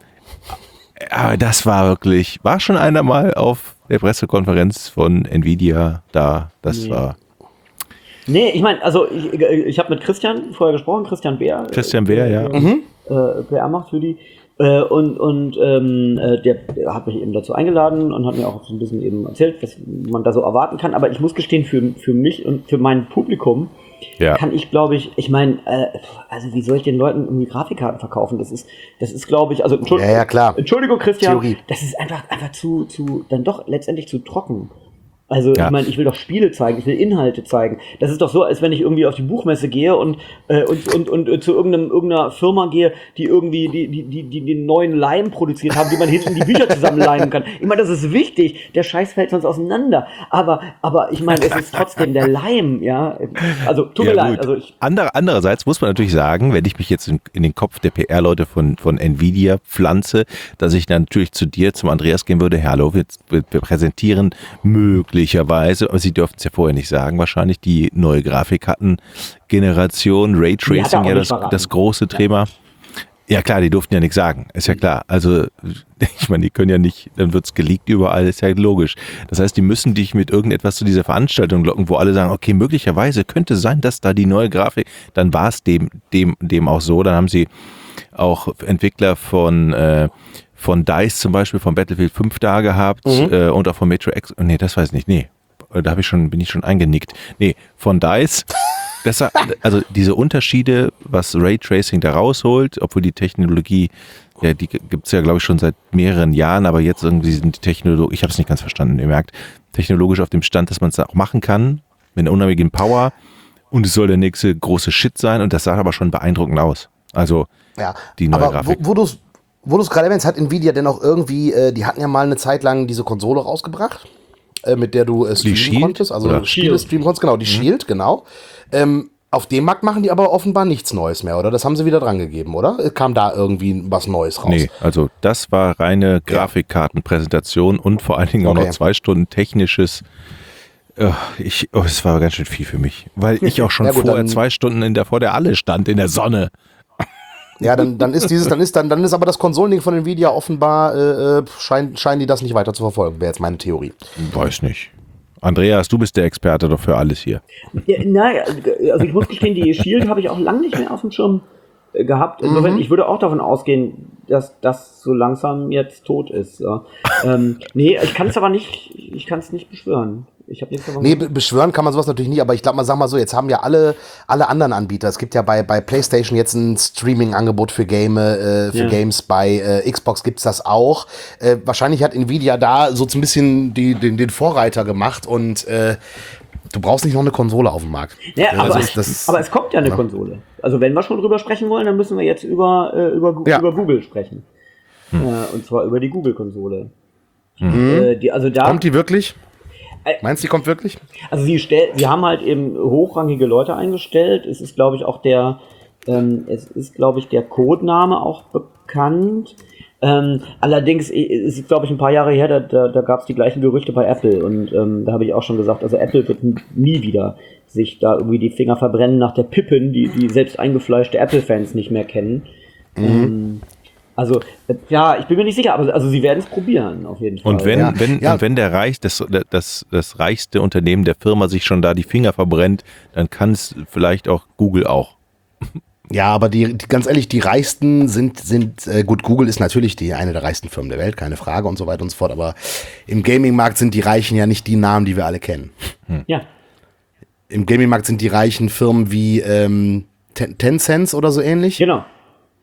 aber das war wirklich, war schon einer mal auf der Pressekonferenz von Nvidia da. Das Nee. war Nee, ich meine, also ich, ich habe mit Christian vorher gesprochen, Christian Bär. Christian Bär, ja. Äh, äh, P R macht für die. Äh, und und ähm, äh, der, der hat mich eben dazu eingeladen und hat mir auch so ein bisschen eben erzählt, was man da so erwarten kann. Aber ich muss gestehen, für, für mich und für mein Publikum Ja. kann ich, glaube ich, ich meine, äh, also wie soll ich den Leuten irgendwie Grafikkarten verkaufen? Das ist, das ist, glaube ich, also Entschuldigung, Ja, ja, klar. Entschuldigung, Christian, Theorie. das ist einfach, einfach zu, zu, dann doch letztendlich zu trocken. Also Ja. ich meine, ich will doch Spiele zeigen, ich will Inhalte zeigen. Das ist doch so, als wenn ich irgendwie auf die Buchmesse gehe und äh, und, und, und äh, zu irgendeinem, irgendeiner Firma gehe, die irgendwie die, die, die, die den neuen Leim produziert haben, wie man hinten die Bücher zusammenleimen kann. Ich meine, das ist wichtig. Der Scheiß fällt sonst auseinander. Aber, aber ich meine, es ist trotzdem der Leim, ja. Also tut mir Ja, leid. gut. Also ich, Ander, andererseits muss man natürlich sagen, wenn ich mich jetzt in, in den Kopf der P R-Leute von, von Nvidia pflanze, dass ich dann natürlich zu dir, zum Andreas gehen würde, Herr hallo, wir, wir wir präsentieren möglicherweise, aber Sie dürften es ja vorher nicht sagen, wahrscheinlich die neue Grafikkarten-Generation, Die hat er Raytracing, auch ja nicht das, verraten. das große Thema. Ja klar, die durften ja nichts sagen, ist ja klar. Also ich meine, die können ja nicht, dann wird's geleakt überall, ist ja logisch. Das heißt, die müssen dich mit irgendetwas zu dieser Veranstaltung locken, wo alle sagen, okay, möglicherweise könnte sein, dass da die neue Grafik, dann war es dem, dem, dem auch so. Dann haben sie auch Entwickler von, äh, von DICE zum Beispiel, von Battlefield fünf da gehabt äh, und auch von Metro X, nee, das weiß ich nicht, nee, da habe ich schon, bin ich schon eingenickt. Nee, von DICE. Das, also diese Unterschiede, was Raytracing da rausholt, obwohl die Technologie, ja, die gibt es ja, glaube ich, schon seit mehreren Jahren, aber jetzt irgendwie sind die Technologie, ich habe es nicht ganz verstanden, ihr merkt, technologisch auf dem Stand, dass man es auch machen kann, mit einer unheimlichen Power und es soll der nächste große Shit sein und das sah aber schon beeindruckend aus. Also Ja, die neue aber Grafik. wo, wo du es wo du's gerade erwähnst, hat Nvidia denn auch irgendwie, äh, die hatten ja mal eine Zeit lang diese Konsole rausgebracht, äh, mit der du äh, streamen Shield? konntest, also Oder? Spiele Shield. streamen konntest, genau, die Shield, genau. Ähm, auf dem Markt machen die aber offenbar nichts Neues mehr, oder? Das haben sie wieder dran gegeben, oder? Kam da irgendwie was Neues raus? Nee, also das war reine Grafikkartenpräsentation und vor allen Dingen auch Okay. noch zwei Stunden technisches. äh, Ich, oh, es war ganz schön viel für mich, weil ich auch schon Ja, gut, vorher dann- zwei Stunden in der, vor der Halle stand, in der Sonne. Ja, dann, dann ist dieses, dann ist dann, dann ist aber das Konsolending von Nvidia offenbar, äh, äh, scheinen, scheinen die das nicht weiter zu verfolgen, wäre jetzt meine Theorie. Weiß nicht. Andreas, du bist der Experte doch für alles hier. ja, naja, also ich muss gestehen, die Shield habe ich auch lange nicht mehr auf dem Schirm äh, gehabt. Insofern, ich würde auch davon ausgehen, dass das so langsam jetzt tot ist. Ja. ähm, nee, ich kann es aber nicht, ich kann es nicht beschwören. Ich habe nichts davon. Nee, be- beschwören kann man sowas natürlich nie, aber ich glaube mal, sag mal so, jetzt haben ja alle, alle anderen Anbieter, es gibt ja bei, bei PlayStation jetzt ein Streaming-Angebot für, Game, äh, für Ja. Games, bei äh, Xbox gibt's das auch. Äh, wahrscheinlich hat Nvidia da so ein bisschen die, den, den Vorreiter gemacht und äh, du brauchst nicht noch eine Konsole auf dem Markt. Ja, Also aber, das- das- aber es kommt ja eine Konsole. Also wenn wir schon drüber sprechen wollen, dann müssen wir jetzt über, äh, über, Gu- Ja. über Google sprechen. Äh, und zwar über die Google-Konsole. Äh, die, also da, Kommt die wirklich? Meinst du, die kommt wirklich? also sie stell, sie haben halt eben hochrangige Leute eingestellt. Es ist, glaube ich, auch der, ähm, es ist, glaube ich, der Codename auch bekannt. Ähm, allerdings äh, es ist, glaube ich, ein paar Jahre her, da, da, da gab es die gleichen Gerüchte bei Apple und ähm, da habe ich auch schon gesagt, also Apple wird n- nie wieder sich da irgendwie die Finger verbrennen nach der Pippin, die, die selbst eingefleischte Apple-Fans nicht mehr kennen. Ähm, also, äh, ja, ich bin mir nicht sicher, aber also sie werden es probieren, auf jeden Fall. Und wenn, Ja. wenn, Ja. und wenn der Reich, das, das, das reichste Unternehmen der Firma sich schon da die Finger verbrennt, dann kann es vielleicht auch Google auch. Ja, aber die, die ganz ehrlich, die reichsten sind, sind äh, gut, Google ist natürlich die eine der reichsten Firmen der Welt, keine Frage und so weiter und so fort, aber im Gaming-Markt sind die Reichen ja nicht die Namen, die wir alle kennen. Ja. Im Gaming-Markt sind die reichen Firmen wie ähm, Ten- Tencent oder so ähnlich. Genau.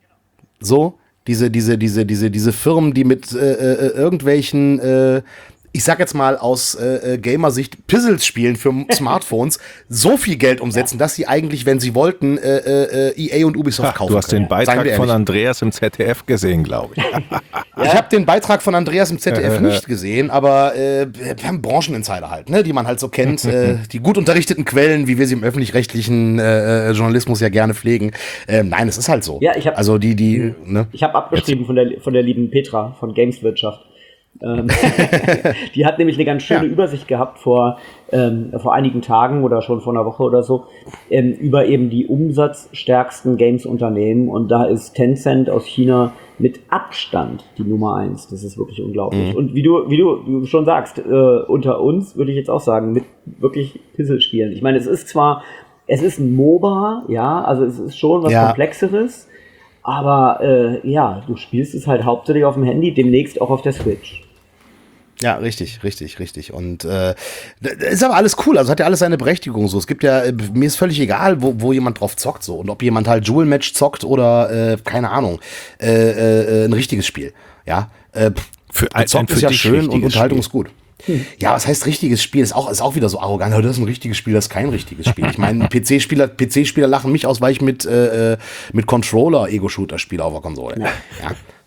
So, diese, diese, diese, diese, diese Firmen, die mit äh, äh, irgendwelchen äh, ich sag jetzt mal aus äh, Gamer-Sicht, Pizzles spielen für Smartphones so viel Geld umsetzen, dass sie eigentlich, wenn sie wollten, äh, äh, E A und Ubisoft Ach, kaufen du hast können. den Beitrag von Andreas im Z D F gesehen, glaube ich. Ja. Ich habe den Beitrag von Andreas im Z D F nicht gesehen, aber äh, wir haben Brancheninsider halt, ne, die man halt so kennt, äh, die gut unterrichteten Quellen, wie wir sie im öffentlich-rechtlichen äh, Journalismus ja gerne pflegen. Ähm, nein, es ist halt so. Ja, ich hab, also die, die, ne? Ich habe abgeschrieben von der, von der lieben Petra von Gameswirtschaft. Ähm, die hat nämlich eine ganz schöne ja. Übersicht gehabt vor, ähm, vor einigen Tagen oder schon vor einer Woche oder so ähm, über eben die umsatzstärksten Games-Unternehmen, und da ist Tencent aus China mit Abstand die Nummer eins. Das ist wirklich unglaublich. Mhm. Und wie du, wie du, du schon sagst, äh, unter uns würde ich jetzt auch sagen, mit wirklich Puzzlespielen. Ich meine, es ist zwar, es ist ein MOBA, ja, also es ist schon was ja. Komplexeres, aber äh, ja, du spielst es halt hauptsächlich auf dem Handy, demnächst auch auf der Switch. Ja, richtig, richtig, richtig. Und äh, ist aber alles cool, also hat ja alles seine Berechtigung so. Es gibt ja, mir ist völlig egal, wo, wo jemand drauf zockt so. Und ob jemand halt Jewel Match zockt oder, äh, keine Ahnung, äh, äh, ein richtiges Spiel. Ja, äh, für ein, zockt ein ist ja schön und Unterhaltung Spiel. ist gut. Hm. Ja, was heißt richtiges Spiel? Ist auch, ist auch wieder so arrogant. Das ist ein richtiges Spiel, das ist kein richtiges Spiel. Ich meine, P C-Spieler, P C-Spieler lachen mich aus, weil ich mit, äh, mit Controller Ego-Shooter spiele auf der Konsole. Ja. Ja.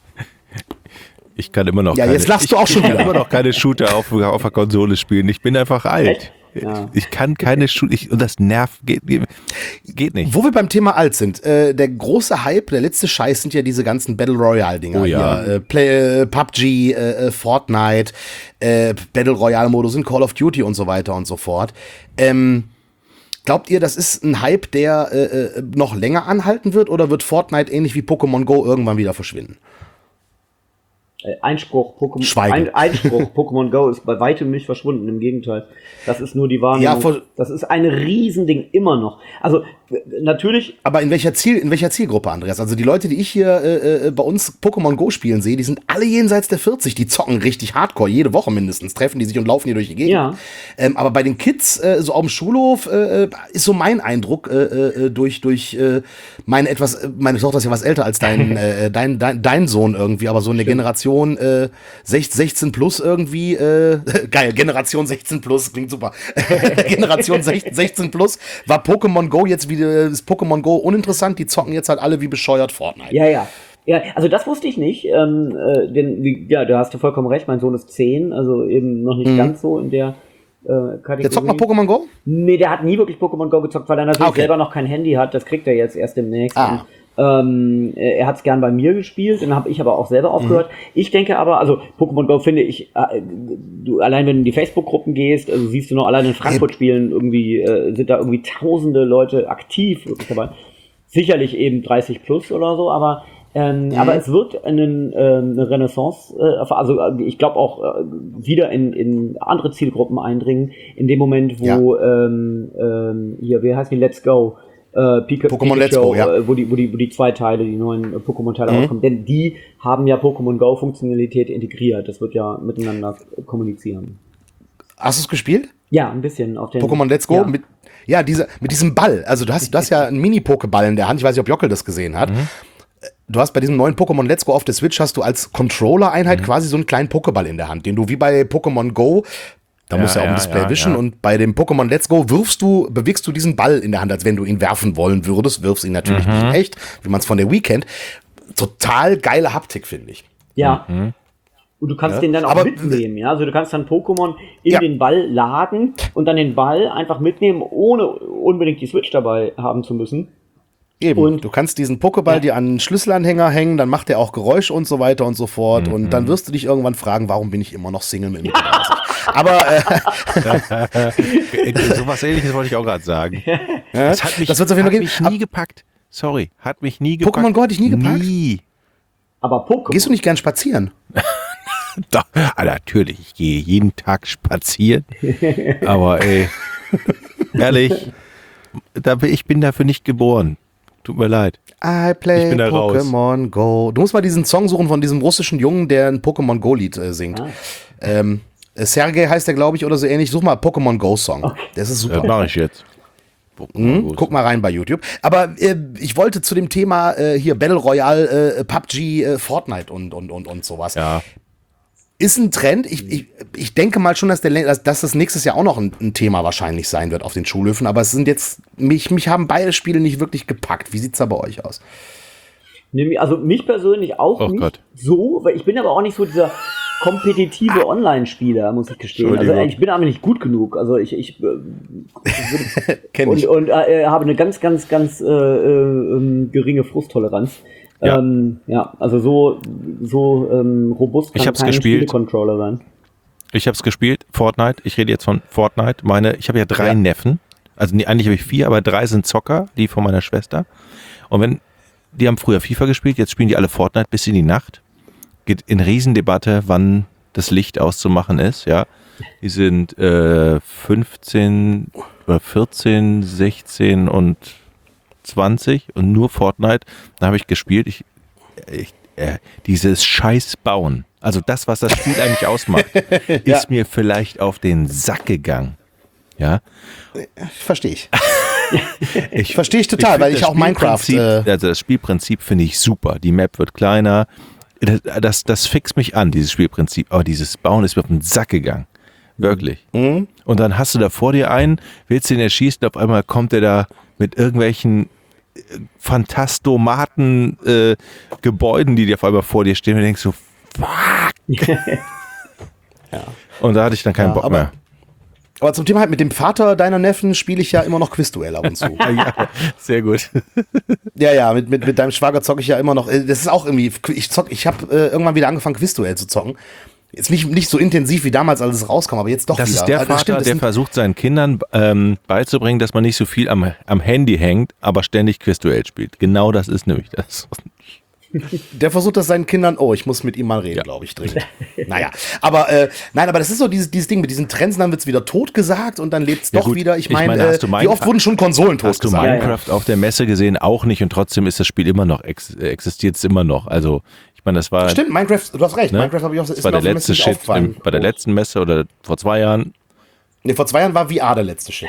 Ich kann immer noch ja, keine, jetzt lachst du auch ich, schon ich wieder. kann immer noch keine Shooter auf, auf der Konsole spielen. Ich bin einfach alt. Ja. Ich kann keine Shooter, ich, und das nervt, geht, geht nicht. Wo wir beim Thema alt sind, äh, der große Hype, der letzte Scheiß sind ja diese ganzen Battle Royale-Dinger. Oh ja. Hier, äh, Play, äh, P U B G, äh, Fortnite, äh, Battle Royale-Modus in Call of Duty und so weiter und so fort. Ähm, Glaubt ihr, das ist ein Hype, der äh, noch länger anhalten wird, oder wird Fortnite ähnlich wie Pokémon Go irgendwann wieder verschwinden? Einspruch, Pokémon, ein, Einspruch, Pokémon Go ist bei weitem nicht verschwunden, im Gegenteil. Das ist nur die Wahrnehmung. Ja, das ist ein Riesending immer noch. Also natürlich. Aber in welcher Ziel, in welcher Zielgruppe, Andreas? Also die Leute, die ich hier äh, bei uns Pokémon Go spielen sehe, die sind alle jenseits der vierzig. Die zocken richtig hardcore, jede Woche mindestens, treffen die sich und laufen hier durch die Gegend. Ja. Ähm, aber bei den Kids, äh, so auf dem Schulhof, äh, ist so mein Eindruck, äh, äh, durch, durch äh, meine etwas, meine Tochter ist ja was älter als dein, äh, dein, dein, dein Sohn irgendwie, aber so eine Stimmt. Generation Äh, sechzehn plus irgendwie, äh, geil, Generation sechzehn plus, klingt super. Generation sechzehn plus, war Pokémon Go jetzt wieder, ist Pokémon Go uninteressant, die zocken jetzt halt alle wie bescheuert Fortnite. Ja, ja. Ja, also das wusste ich nicht, ähm, äh, denn, ja, da hast du vollkommen recht, mein Sohn ist zehn, also eben noch nicht mhm. ganz so in der äh, Kategorie. Der zockt noch Pokémon Go? Nee, der hat nie wirklich Pokémon Go gezockt, weil er natürlich okay. selber noch kein Handy hat, das kriegt er jetzt erst demnächst. Ah. Ähm, er hat es gern bei mir gespielt, dann habe ich aber auch selber aufgehört. Mhm. Ich denke aber, also Pokémon Go finde ich, äh, du allein wenn du in die Facebook-Gruppen gehst, also siehst du noch allein in Frankfurt spielen, irgendwie äh, sind da irgendwie tausende Leute aktiv wirklich dabei. Sicherlich eben dreißig plus oder so, aber ähm, mhm. aber es wird einen, äh, eine Renaissance, äh, also ich glaube auch äh, wieder in, in andere Zielgruppen eindringen, in dem Moment, wo ja. ähm, ähm, hier, wie heißt die, Let's Go, Äh, Pika, Pokémon Pikachu, Let's Go, ja. äh, wo, die, wo, die, wo die zwei Teile, die neuen äh, Pokémon-Teile mhm. rauskommen. Denn die haben ja Pokémon Go-Funktionalität integriert. Das wird ja miteinander kommunizieren. Hast du es gespielt? Ja, ein bisschen. Auf den, Pokémon Let's Go? Ja, mit, ja diese, mit diesem Ball. Also du hast, du hast ja einen Mini-Pokéball in der Hand. Ich weiß nicht, ob Jockel das gesehen hat. Mhm. Du hast bei diesem neuen Pokémon Let's Go auf der Switch hast du als Controller-Einheit mhm. quasi so einen kleinen Pokéball in der Hand, den du wie bei Pokémon Go, da ja, musst du ja auch im Display ja, wischen ja. und bei dem Pokémon Let's Go wirfst du, bewegst du diesen Ball in der Hand, als wenn du ihn werfen wollen würdest, wirfst ihn natürlich mhm. nicht in echt, wie man es von der Wii kennt. Total geile Haptik, finde ich. Ja. Mhm. Und du kannst ja. den dann auch Aber, mitnehmen, ja. Also du kannst dann Pokémon in ja. den Ball laden und dann den Ball einfach mitnehmen, ohne unbedingt die Switch dabei haben zu müssen. Eben, und du kannst diesen Pokéball ja. dir an einen Schlüsselanhänger hängen, dann macht der auch Geräusche und so weiter und so fort. Mhm. Und dann wirst du dich irgendwann fragen, warum bin ich immer noch Single mit Mitte dreißig? Aber äh, sowas Ähnliches wollte ich auch gerade sagen. Das hat mich, das wird's auf jeden hat Fall mich nie gepackt. Sorry, hat mich nie gepackt. Pokémon Go hat dich nie gepackt? Nie. Aber Pokémon. Gehst du nicht gern spazieren? Doch, ah, natürlich, ich gehe jeden Tag spazieren. Aber ey, ehrlich, da, ich bin dafür nicht geboren. Tut mir leid. I play Pokémon raus. Go. Du musst mal diesen Song suchen von diesem russischen Jungen, der ein Pokémon Go-Lied äh, singt. Ah. Ähm, Sergei heißt der, glaube ich, oder so ähnlich. Such mal Pokémon Go-Song. Okay. Das ist super. Das mache ich jetzt. Mhm, guck mal rein bei YouTube. Aber äh, ich wollte zu dem Thema äh, hier Battle Royale, äh, P U B G, äh, Fortnite und, und, und, und sowas. Ja. Ist ein Trend. Ich, ich, ich denke mal schon, dass, der, dass das nächstes Jahr auch noch ein, ein Thema wahrscheinlich sein wird auf den Schulhöfen. Aber es sind jetzt, mich, mich haben beide Spiele nicht wirklich gepackt. Wie sieht's da bei euch aus? Also mich persönlich auch Oh nicht Gott. so, weil ich bin aber auch nicht so dieser kompetitive Online-Spieler, muss ich gestehen. Also ich bin aber nicht gut genug. Also ich, ich, äh, Kenn und, ich. und äh, habe eine ganz, ganz, ganz äh, äh, geringe Frusttoleranz. Ja. Ähm, ja, also so, so ähm, robust kann Ich hab's kein gespielt. Spielecontroller sein. Ich habe es gespielt, Fortnite. Ich rede jetzt von Fortnite. Meine, ich habe ja drei Ja. Neffen. Also nee, eigentlich habe ich vier, aber drei sind Zocker, die von meiner Schwester. Und wenn die haben früher FIFA gespielt, jetzt spielen die alle Fortnite bis in die Nacht. Geht in Riesendebatte, wann das Licht auszumachen ist. Ja, die sind äh, fünfzehn oder vierzehn, sechzehn und zwanzig und nur Fortnite. Da habe ich gespielt. Ich, ich äh, dieses scheiß Bauen, also das, was das Spiel eigentlich ausmacht, Ja. ist mir vielleicht auf den Sack gegangen. Ja, Verstehe ich. ich Verstehe ich total, find weil ich das auch Minecraft, Spielprinzip- äh, also das Spielprinzip finde ich super. Die Map wird kleiner. Das, das, das fixt mich an, dieses Spielprinzip. Aber dieses Bauen ist mir auf den Sack gegangen. Wirklich. Mhm. Und dann hast du da vor dir einen, willst den erschießen, auf einmal kommt er da mit irgendwelchen äh, Phantastomaten äh, Gebäuden, die dir auf einmal vor dir stehen und du denkst so, fuck. Und da hatte ich dann keinen Ja, Bock aber- mehr. Aber zum Thema halt mit dem Vater deiner Neffen spiele ich ja immer noch Quizduell ab und zu. Ja, sehr gut. Ja, ja, mit, mit, mit deinem Schwager zocke ich ja immer noch. äh, Das ist auch irgendwie, ich zock, ich habe äh, irgendwann wieder angefangen, Quizduell zu zocken. Jetzt nicht, nicht so intensiv wie damals, als es rauskam, aber jetzt doch Das wieder. ist der Also, Vater, stimmt, das der sind- versucht seinen Kindern ähm, beizubringen, dass man nicht so viel am, am Handy hängt, aber ständig Quizduell spielt. Genau das ist nämlich das. Der versucht das seinen Kindern, oh, ich muss mit ihm mal reden, Ja. glaube ich, dringend. Naja, aber äh, nein, aber das ist so dieses, dieses Ding mit diesen Trends, dann wird es wieder tot gesagt und dann lebt es Ja doch gut, wieder. Ich ich meine, meine, äh, hast du wie Minecraft- oft wurden schon Konsolen tot Hast du gesagt? Ja, ja. Minecraft auf der Messe gesehen? Auch nicht und trotzdem ist das Spiel immer noch, ex existiert es immer noch. Also ich meine, das war, Stimmt, Minecraft, du hast recht, ne? Minecraft habe ich auch, das ist war mir der auf der letzte Messe nicht Shit aufgefallen. im, bei der letzten Messe oder vor zwei Jahren. Nee, vor zwei Jahren war V R der letzte Shit.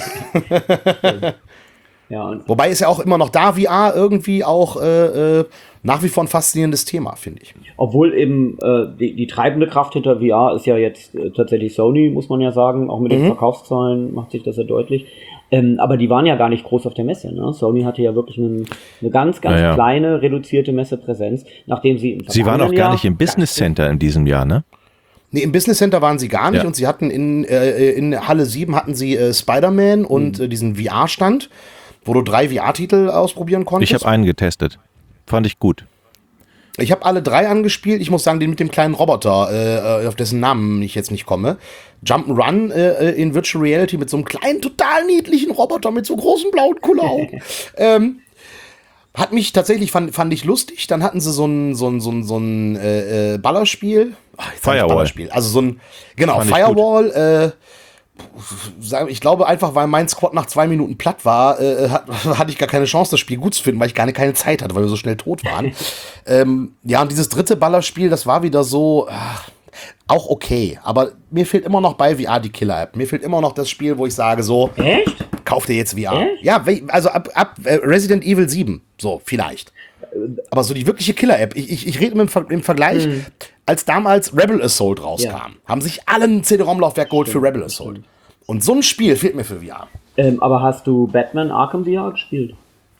Ja, und Wobei ist ja auch immer noch da V R irgendwie auch äh, äh, nach wie vor ein faszinierendes Thema, finde ich. obwohl eben äh, die, die treibende Kraft hinter V R ist ja jetzt äh, tatsächlich Sony, muss man ja sagen. Auch mit den Verkaufszahlen macht sich das ja deutlich. Ähm, aber die waren ja gar nicht groß auf der Messe. Ne? Sony hatte ja wirklich einen, eine ganz, ganz Ja, ja. kleine, reduzierte Messepräsenz, nachdem sie im Sie waren auch vergangenen gar Jahr nicht im Business Center in diesem Jahr, ne? Nee, im Business Center waren sie gar nicht Ja. und sie hatten in, äh, in Halle sieben hatten sie äh, Spider-Man und äh, diesen V R-Stand, wo du drei V R-Titel ausprobieren konntest. Ich habe einen getestet. Fand ich gut. Ich habe alle drei angespielt. Ich muss sagen, den mit dem kleinen Roboter, äh, auf dessen Namen ich jetzt nicht komme. Jump'n'Run äh, in Virtual Reality mit so einem kleinen, total niedlichen Roboter mit so großen blauen Kulleraugen. ähm, hat mich tatsächlich, fand, fand ich lustig. Dann hatten sie so ein, so ein, so ein, so ein äh, äh, Ballerspiel. Ach, jetzt sag ich Firewall. Ballerspiel. Also so ein, genau, Fand ich Firewall. Äh, sag- ich glaube einfach, weil mein Squad nach zwei Minuten platt war, äh, hat, hatte ich gar keine Chance, das Spiel gut zu finden, weil ich gar nicht, keine Zeit hatte, weil wir so schnell tot waren. ähm, ja, und dieses dritte Ballerspiel, das war wieder so, ach, auch okay. Aber mir fehlt immer noch bei V R die Killer-App. Mir fehlt immer noch das Spiel, wo ich sage so, Echt? kauf dir jetzt V R. Echt? Ja, we- also ab, ab äh, Resident Evil sieben, so, vielleicht. Aber so die wirkliche Killer-App, ich, ich, ich rede im, Ver im Vergleich, als damals Rebel Assault rauskam, Ja. haben sich alle ein C D-ROM-Laufwerk geholt für Rebel Assault. Und so ein Spiel fehlt mir für V R. Ähm, aber hast du Batman Arkham V R gespielt?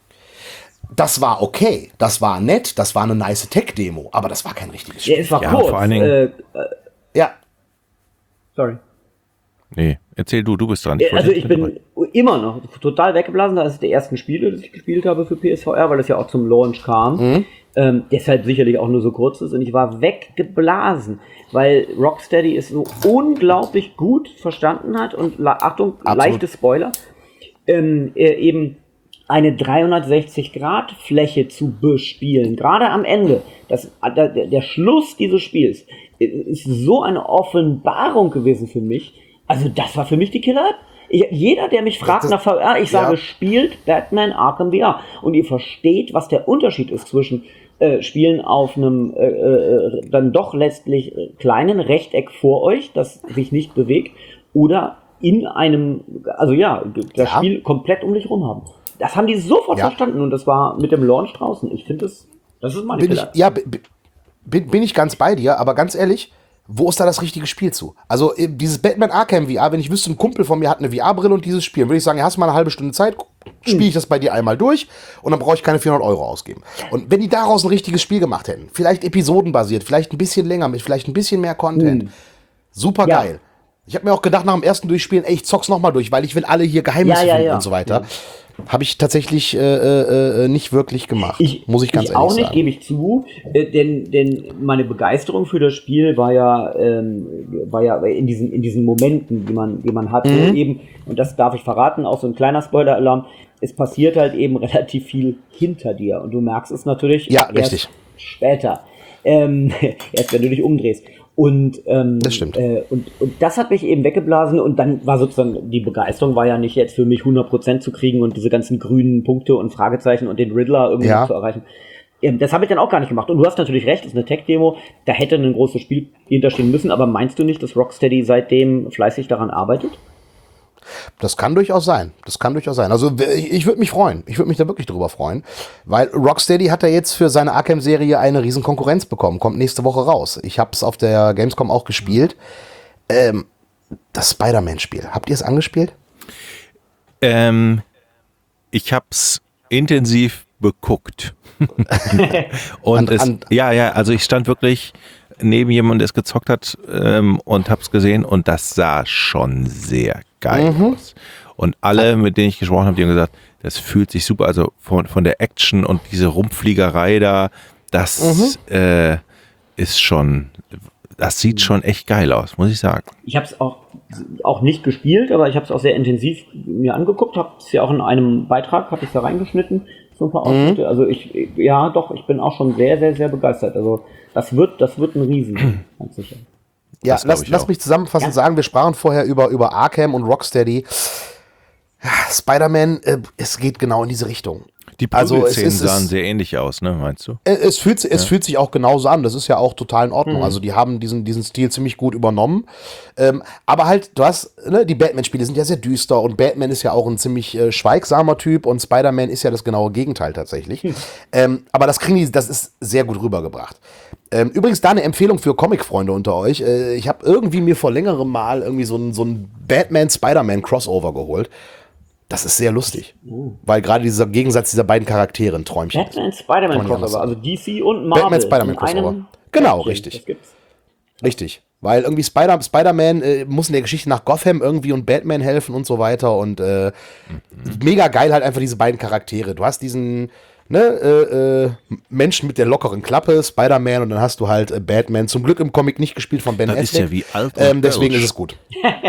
Das war okay, das war nett, das war eine nice Tech-Demo, aber das war kein richtiges Ja, Spiel. es war Ja, kurz. vor allen Dingen- äh, äh, Ja, sorry. Nee, erzähl du, du bist dran. Ja, wollte also nicht ich mit bin dabei. immer noch total weggeblasen. Das ist der ersten Spiele, das ich gespielt habe für P S V R, weil das ja auch zum Launch kam. Ähm, deshalb sicherlich auch nur so kurz ist. Und ich war weggeblasen, weil Rocksteady es so unglaublich gut verstanden hat. Und la- Achtung, Absolut. leichte Spoiler. Ähm, äh, eben eine dreihundertsechzig Grad Fläche zu bespielen. Gerade am Ende. Das, der, der Schluss dieses Spiels ist so eine Offenbarung gewesen für mich. Also das war für mich die Killer-App. Ich, jeder, der mich fragt Das- nach V R, ich sage, ja. spielt Batman Arkham V R. Und ihr versteht, was der Unterschied ist zwischen äh, Spielen auf einem äh, äh, dann doch letztlich äh, kleinen Rechteck vor euch, das sich nicht bewegt, oder in einem, also ja, das Ja. Spiel komplett um dich rum haben. Das haben die sofort Ja. verstanden und das war mit dem Launch draußen. Ich finde das, das ist meine bin ich, Killer-App. ja, b- b- bin, bin ich ganz bei dir, aber ganz ehrlich, wo ist da das richtige Spiel zu? Also dieses Batman Arkham V R, wenn ich wüsste, ein Kumpel von mir hat eine V R-Brille und dieses Spiel, würde ich sagen, ja, hast du mal eine halbe Stunde Zeit, spiele ich das bei dir einmal durch und dann brauche ich keine vierhundert Euro ausgeben. Und wenn die daraus ein richtiges Spiel gemacht hätten, vielleicht episodenbasiert, vielleicht ein bisschen länger, mit vielleicht ein bisschen mehr Content, mhm. super geil. Ja. Ich habe mir auch gedacht, nach dem ersten Durchspielen, ey, ich zock's nochmal durch, weil ich will alle hier Geheimnisse ja, ja, finden ja. und so weiter. Ja. Habe ich tatsächlich äh, äh, nicht wirklich gemacht, ich, muss ich ganz ich ehrlich sagen. Ich auch nicht, sagen. gebe ich zu, äh, denn, denn meine Begeisterung für das Spiel war ja, ähm, war ja in diesen, in diesen Momenten, die man, die man hatte, mhm. eben, und das darf ich verraten, auch so ein kleiner Spoiler-Alarm, es passiert halt eben relativ viel hinter dir und du merkst es natürlich ja, erst richtig. später, ähm, erst wenn du dich umdrehst. Und, ähm, das stimmt. Äh, und, und das hat mich eben weggeblasen und dann war sozusagen, die Begeisterung war ja nicht jetzt für mich hundert Prozent zu kriegen und diese ganzen grünen Punkte und Fragezeichen und den Riddler irgendwie ja. zu erreichen. Ähm, das habe ich dann auch gar nicht gemacht. Und du hast natürlich recht, das ist eine Tech-Demo, da hätte ein großes Spiel hinterstehen müssen, aber meinst du nicht, dass Rocksteady seitdem fleißig daran arbeitet? Das kann durchaus sein. Das kann durchaus sein. Also ich, ich würde mich freuen. Ich würde mich da wirklich drüber freuen. Weil Rocksteady hat ja jetzt für seine Arkham-Serie eine riesen Konkurrenz bekommen. Kommt nächste Woche raus. Ich habe es auf der Gamescom auch gespielt. Ähm, das Spider-Man-Spiel. Habt ihr es angespielt? Ähm, ich habe es intensiv beguckt. Und an, es, an, ja, ja, also ich stand wirklich neben jemandem, der es gezockt hat ähm, und hab's gesehen und das sah schon sehr geil mhm. aus. Und alle, mit denen ich gesprochen habe, die haben gesagt, das fühlt sich super, also von, von der Action und diese Rumpfliegerei da, das mhm. äh, ist schon, das sieht schon echt geil aus, muss ich sagen. Ich habe es auch, auch nicht gespielt, aber ich habe es auch sehr intensiv mir angeguckt, habe es ja auch in einem Beitrag, habe ich da reingeschnitten, so ein paar Ausschnitte. Mhm. Also ich, ja doch, ich bin auch schon sehr, sehr, sehr begeistert. Also das wird, das wird ein Riesen, ganz sicher. Ja, lass, lass mich zusammenfassend ja. sagen, wir sprachen vorher über, über Arkham und Rocksteady. Ja, Spider-Man, äh, es geht genau in diese Richtung. Die Prügelszenen also sahen es, sehr ähnlich aus, ne, meinst du? Es fühlt, es ja. fühlt sich auch genauso an, das ist ja auch total in Ordnung. Mhm. Also die haben diesen, diesen Stil ziemlich gut übernommen. Ähm, aber halt, du hast, ne, die Batman-Spiele sind ja sehr düster und Batman ist ja auch ein ziemlich äh, schweigsamer Typ und Spider-Man ist ja das genaue Gegenteil tatsächlich. Mhm. Ähm, aber das kriegen die, das ist sehr gut rübergebracht. Ähm, übrigens da eine Empfehlung für Comic-Freunde unter euch. Äh, ich habe irgendwie mir vor längerem Mal irgendwie so ein, so ein Batman-Spider-Man-Crossover geholt. Das ist sehr lustig, uh. weil gerade dieser Gegensatz dieser beiden Charaktere ein Träumchen ist. Batman Spider-Man Crossover, also D C und Marvel. Batman Spider-Man Crossover. Genau, Batman. Richtig. Das gibt's. Richtig, weil irgendwie Spider- Spider-Man äh, muss in der Geschichte nach Gotham irgendwie und Batman helfen und so weiter und äh, mhm. mega geil halt einfach diese beiden Charaktere. Du hast diesen ne, äh, äh, Menschen mit der lockeren Klappe, Spider-Man und dann hast du halt äh, Batman. Zum Glück im Comic nicht gespielt von Ben Affleck. Das ist ja wie alt ähm, deswegen ist es gut.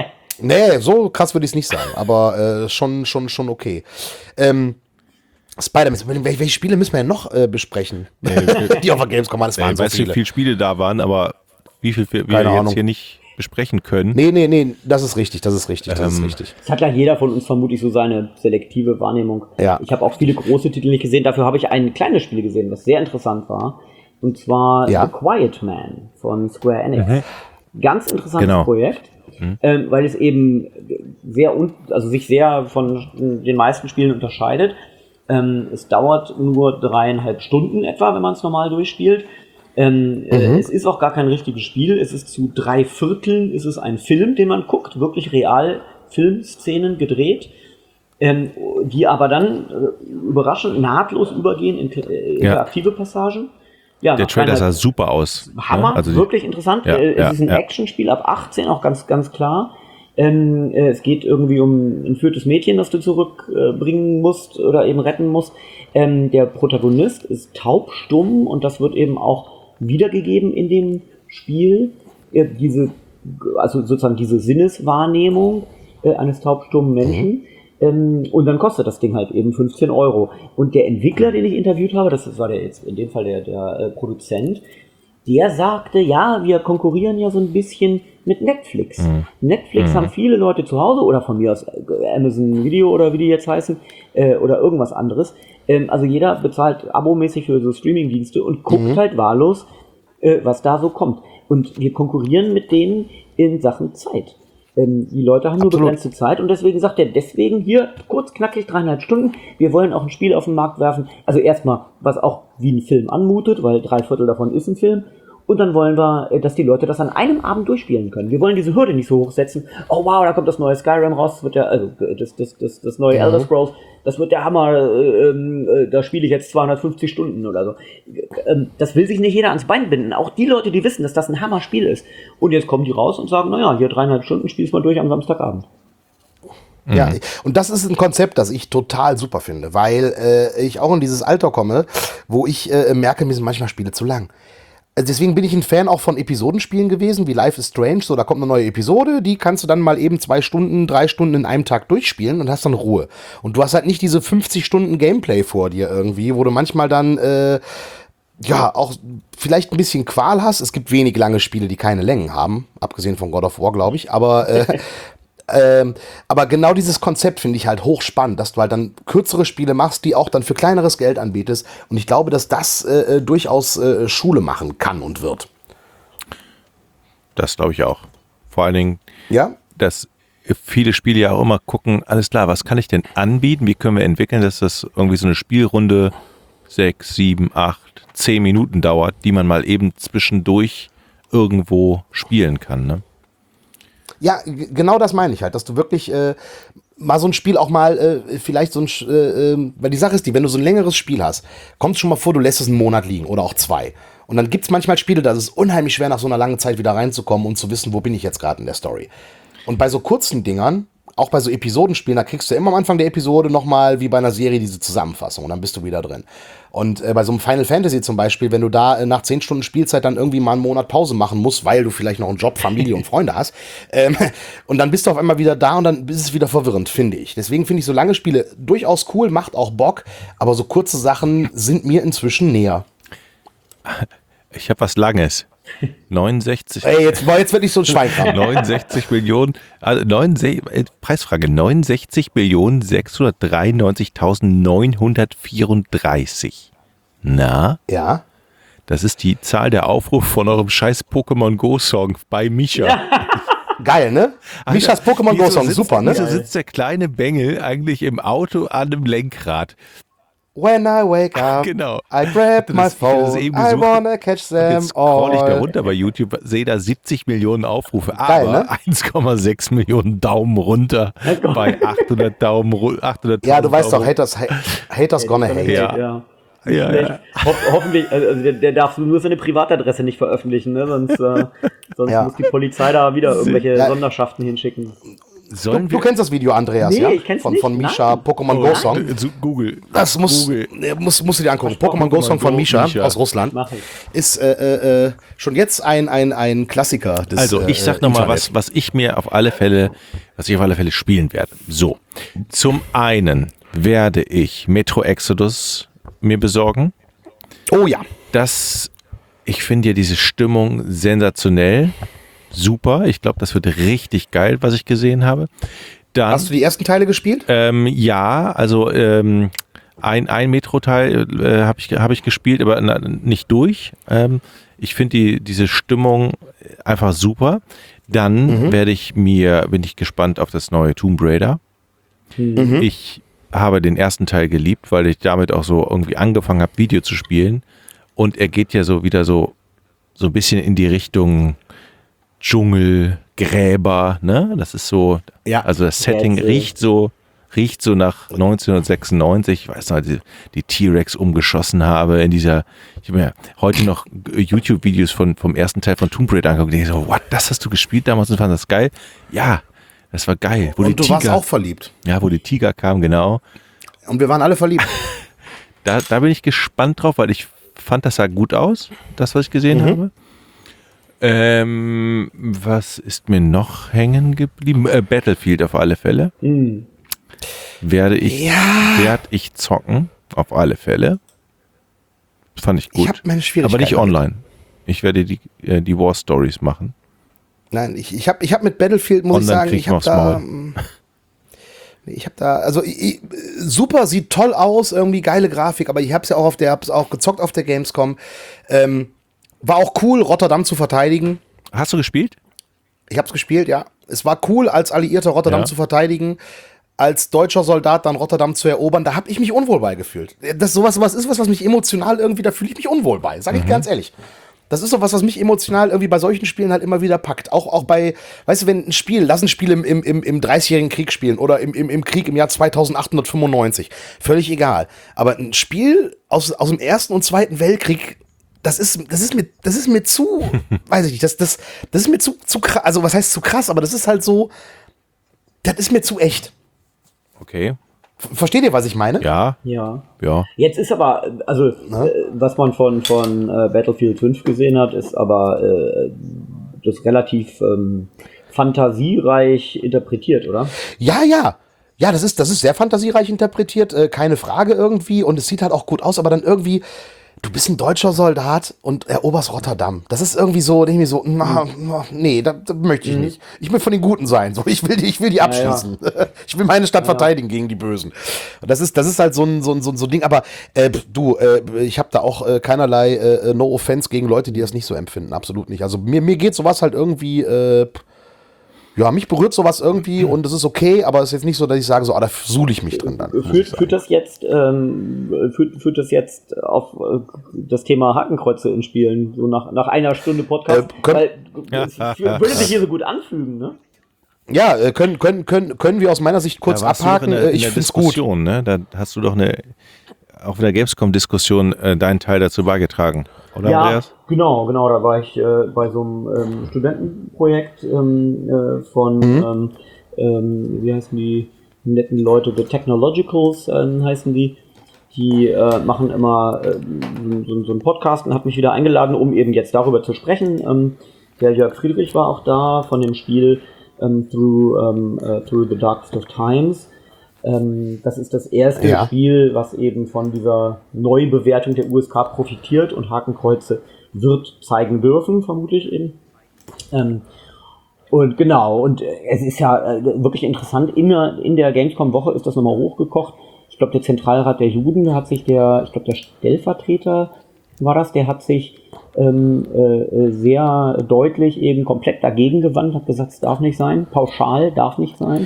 Nee, so krass würde ich es nicht sagen, aber äh, schon, schon, schon okay. Ähm, Spider-Man, welche, welche Spiele müssen wir denn noch äh, besprechen? Die auf der Gamescom waren, das waren ich so weiß viele. nicht, wie viele Spiele da waren, aber wie viel wir Keine jetzt Ahnung. hier nicht besprechen können. Nee, nee, nee, das ist richtig, das ist richtig, das ähm, ist richtig. Das hat ja jeder von uns vermutlich so seine selektive Wahrnehmung. Ja. Ich habe auch viele große Titel nicht gesehen, dafür habe ich ein kleines Spiel gesehen, was sehr interessant war. Und zwar ja. The Quiet Man von Square Enix. Mhm. Ganz interessantes genau. Projekt. Mhm. Ähm, weil es eben sehr un- also sich sehr von den meisten Spielen unterscheidet. Ähm, es dauert nur dreieinhalb Stunden etwa, wenn man es normal durchspielt. Ähm, mhm. äh, es ist auch gar kein richtiges Spiel. Es ist zu drei Vierteln ist es ein Film, den man guckt, wirklich real Filmszenen gedreht, ähm, die aber dann äh, überraschend nahtlos übergehen in äh, interaktive ja. Passagen. Ja, der Trailer sah super aus. Hammer, ne? also wirklich interessant. Ja, es ja, ist ein ja. Actionspiel ab achtzehn, auch ganz, ganz klar. Ähm, äh, es geht irgendwie um ein entführtes Mädchen, das du zurückbringen äh, musst oder eben retten musst. Ähm, der Protagonist ist taubstumm und das wird eben auch wiedergegeben in dem Spiel. Äh, diese, also sozusagen diese Sinneswahrnehmung äh, eines taubstummen Menschen. Mhm. Ähm, und dann kostet das Ding halt eben fünfzehn Euro. Und der Entwickler, den ich interviewt habe, das war der jetzt in dem Fall der, der äh, Produzent, der sagte, ja, wir konkurrieren ja so ein bisschen mit Netflix. Mhm. Netflix mhm. haben viele Leute zu Hause oder von mir aus Amazon Video oder wie die jetzt heißen äh, oder irgendwas anderes. Ähm, also jeder bezahlt abomäßig für so Streaming-Dienste und guckt mhm. halt wahllos, äh, was da so kommt. Und wir konkurrieren mit denen in Sachen Zeit. Die Leute haben nur Absolut. begrenzte Zeit und deswegen sagt er, deswegen hier kurz knackig dreieinhalb Stunden, wir wollen auch ein Spiel auf den Markt werfen. Also erstmal, was auch wie ein Film anmutet, weil drei Viertel davon ist ein Film Und dann wollen wir, dass die Leute das an einem Abend durchspielen können. Wir wollen diese Hürde nicht so hochsetzen. Oh wow, da kommt das neue Skyrim raus, das wird ja, also das, das, das, das neue mhm. Elder Scrolls, das wird der Hammer, äh, äh, da spiele ich jetzt zweihundertfünfzig Stunden oder so. Ähm, das will sich nicht jeder ans Bein binden. Auch die Leute, die wissen, dass das ein Hammer-Spiel ist. Und jetzt kommen die raus und sagen, naja, hier dreieinhalb Stunden, spielst mal durch am Samstagabend. Ja, und das ist ein Konzept, das ich total super finde, weil äh, ich auch in dieses Alter komme, wo ich äh, merke, mir sind manchmal Spiele zu lang. Deswegen bin ich ein Fan auch von Episodenspielen gewesen, wie Life is Strange. So, da kommt eine neue Episode, die kannst du dann mal eben zwei Stunden, drei Stunden in einem Tag durchspielen und hast dann Ruhe. Und du hast halt nicht diese fünfzig Stunden Gameplay vor dir irgendwie, wo du manchmal dann, äh, ja, auch vielleicht ein bisschen Qual hast. Es gibt wenig lange Spiele, die keine Längen haben, abgesehen von God of War, glaube ich. Aber äh, Ähm, aber genau dieses Konzept finde ich halt hochspannend, dass du halt dann kürzere Spiele machst, die auch dann für kleineres Geld anbietest. Und ich glaube, dass das äh, durchaus äh, Schule machen kann und wird. Das glaube ich auch. Vor allen Dingen, ja? dass viele Spiele ja auch immer gucken, alles klar, was kann ich denn anbieten? Wie können wir entwickeln, dass das irgendwie so eine Spielrunde sechs, sieben, acht, zehn Minuten dauert, die man mal eben zwischendurch irgendwo spielen kann, ne? Ja, g- genau das meine ich halt, dass du wirklich äh, mal so ein Spiel auch mal, äh, vielleicht so ein, äh, äh, weil die Sache ist die, wenn du so ein längeres Spiel hast, kommt es schon mal vor, du lässt es einen Monat liegen oder auch zwei. Und dann gibt es manchmal Spiele, da ist es unheimlich schwer, nach so einer langen Zeit wieder reinzukommen und zu wissen, wo bin ich jetzt gerade in der Story. Und bei so kurzen Dingern, auch bei so Episodenspielen, da kriegst du immer am Anfang der Episode nochmal, wie bei einer Serie, diese Zusammenfassung und dann bist du wieder drin. Und äh, bei so einem Final Fantasy zum Beispiel, wenn du da äh, nach zehn Stunden Spielzeit dann irgendwie mal einen Monat Pause machen musst, weil du vielleicht noch einen Job, Familie und Freunde hast, ähm, und dann bist du auf einmal wieder da und dann ist es wieder verwirrend, finde ich. Deswegen finde ich so lange Spiele durchaus cool, macht auch Bock, aber so kurze Sachen sind mir inzwischen näher. Ich habe was Langes. neunundsechzig. Ey, jetzt, boah, jetzt wird nicht so ein Schweinkram. neunundsechzig Millionen, also neunundsechzig, äh, Preisfrage, neunundsechzig Millionen sechshundertdreiundneunzigtausendneunhundertvierunddreißig. Na? Ja. Das ist die Zahl der Aufrufe von eurem scheiß Pokémon Go Song bei Micha. Ja. Geil, ne? Michas Pokémon Go Song, super, ne? Wieso sitzt der kleine Bengel eigentlich im Auto an einem Lenkrad? When I wake up, genau. I grab my phone, I wanna catch them jetzt scroll ich da all. runter bei YouTube, sehe da siebzig Millionen Aufrufe, Geil, aber ne? eins Komma sechs Millionen Daumen runter bei achthundert Daumen, achthundert Ja, du weißt Daumen. doch, Haters, Haters gonna hate. Ja. ja. Ja, ja. Ho hoffentlich, also der, der darf nur seine Privatadresse nicht veröffentlichen, ne? Sonst, äh, sonst Ja. muss die Polizei da wieder irgendwelche Ja. Sonderschaften hinschicken. Sollen Du, wir du kennst das Video, Andreas, Nee, ja? ich kenn's von, nicht, von Misha, nein. Pokémon Oh, Go Song. äh, so, Google. Das muss, Google. äh, musst, musst du dir angucken. Versprochen, Pokémon Go Song von Go, Misha, Misha. aus Russland. Mach ich. Ist äh, äh, schon jetzt ein, ein, ein Klassiker des Also ich sag äh, nochmal, Internet. was, was ich mir auf alle Fälle, was ich auf alle Fälle spielen werde. So, zum einen werde ich Metro Exodus mir besorgen. Oh ja. Das, ich finde ja diese Stimmung sensationell, super. Ich glaube, das wird richtig geil, was ich gesehen habe. Dann, Hast du die ersten Teile gespielt? ähm, ja, also ähm, ein, ein Metro-Teil äh, habe ich, hab ich gespielt, aber na, nicht durch. Ähm, ich finde die, diese Stimmung einfach super. Dann Mhm. werde ich mir, bin ich gespannt auf das neue Tomb Raider. Mhm. Ich habe den ersten Teil geliebt, weil ich damit auch so irgendwie angefangen habe, Video zu spielen. Und er geht ja so wieder so, so ein bisschen in die Richtung Dschungel, Gräber, ne? Das ist so, Ja. also das Setting Rätsel. riecht so, riecht so nach neunzehnhundertsechsundneunzig. Ich weiß noch, die, die T-Rex umgeschossen habe in dieser, ich habe mir heute noch YouTube-Videos von, vom ersten Teil von Tomb Raider angeguckt und ich so, what, das hast du gespielt damals und fand das geil? Ja, das war geil. Wo Und die du Tiger, warst auch verliebt. ja, wo die Tiger kamen, genau. Und wir waren alle verliebt. Da, da bin ich gespannt drauf, weil ich fand, das sah gut aus, das, was ich gesehen Mhm. habe. Ähm, was ist mir noch hängen geblieben? Äh, Battlefield auf alle Fälle. Hm. Werde ich, Ja. werd ich zocken, auf alle Fälle. Fand ich gut. Ich habe meine Schwierigkeiten. Aber nicht damit. online. Ich werde die, äh, die War Stories machen. Nein, ich, ich habe ich hab mit Battlefield, muss ich Online sagen, krieg ich ich habe aufs da... Maul. ähm, nee, Ich habe da, also ich, ich, super, sieht toll aus, irgendwie geile Grafik, aber ich habe es ja auch auf der, hab's auch gezockt auf der Gamescom. Ähm, war auch cool, Rotterdam zu verteidigen. Hast du gespielt? Ich habe es gespielt, ja. Es war cool, als Alliierter Rotterdam Ja. zu verteidigen, als deutscher Soldat dann Rotterdam zu erobern. Da habe ich mich unwohl bei gefühlt. Das sowas, sowas ist was, was mich emotional irgendwie, da fühle ich mich unwohl bei, sage ich ganz ehrlich. Das ist so was, was mich emotional irgendwie bei solchen Spielen halt immer wieder packt. Auch, auch bei, weißt du, wenn ein Spiel, lass ein Spiel im, im, im, im dreißigjährigen Krieg spielen oder im, im, im Krieg im Jahr zweitausendachthundertfünfundneunzig. Völlig egal. Aber ein Spiel aus, aus dem Ersten und Zweiten Weltkrieg, das ist, das ist mir, das ist mir zu, weiß ich nicht, das, das, das ist mir zu, zu krass, also was heißt zu krass, aber das ist halt so, das ist mir zu echt. Okay. Versteht ihr, was ich meine? Ja. Ja. Ja. Jetzt ist aber, also, äh, was man von, von äh, Battlefield fünf gesehen hat, ist aber äh, das relativ ähm, fantasiereich interpretiert, oder? Ja, ja. Ja, das ist, das ist sehr fantasiereich interpretiert, äh, keine Frage irgendwie. Und es sieht halt auch gut aus, aber dann irgendwie, du bist ein deutscher Soldat und eroberst Rotterdam. Das ist irgendwie so, denke ich mir so, na, na, nee, das, das möchte ich Mhm. nicht. Ich will von den Guten sein. So, ich will die, ich will die abschließen. Ich will meine Stadt verteidigen gegen die Bösen. Und das ist, das ist halt so ein, so ein, so ein so ein Ding. Aber äh, pf, du, äh, ich habe da auch äh, keinerlei äh, No Offense gegen Leute, die das nicht so empfinden. Absolut nicht. Also mir, mir geht sowas halt irgendwie. Äh, Ja, mich berührt sowas irgendwie und es ist okay, aber es ist jetzt nicht so, dass ich sage, so, ah, da suhle ich mich drin dann. muss ich Führt, sagen. führt das jetzt, ähm, führt, führt das jetzt auf äh, das Thema Hakenkreuze in Spielen, so nach, nach einer Stunde Podcast? Äh, könnt- Weil es würde sich hier so gut anfügen, ne? Ja, äh, können, können, können, können wir aus meiner Sicht kurz Da warst du doch abhaken. in der, Äh, in ich der finde es gut. Diskussion, ne? Da hast du doch eine, auch in der Gamescom-Diskussion äh, deinen Teil dazu beigetragen, oder Ja, Andreas? genau, genau. Da war ich äh, bei so einem ähm, Studentenprojekt ähm, äh, von, ähm, ähm, wie heißen die netten Leute, The Technologicals ähm, heißen die. Die äh, machen immer ähm, so, so einen Podcast und hat mich wieder eingeladen, um eben jetzt darüber zu sprechen. Ähm, der Jörg Friedrich war auch da von dem Spiel ähm, Through, ähm, äh, Through the Darkest of Times. Ähm, das ist das erste Ja. Spiel, was eben von dieser Neubewertung der U S K profitiert und Hakenkreuze wird zeigen dürfen, vermutlich eben. Ähm, und genau, und äh, es ist ja äh, wirklich interessant, in der, in der Gamescom-Woche ist das nochmal hochgekocht. Ich glaube, der Zentralrat der Juden, da hat sich der, ich glaube, der Stellvertreter war das, der hat sich ähm, äh, sehr deutlich eben komplett dagegen gewandt, hat gesagt, es darf nicht sein, pauschal darf nicht sein.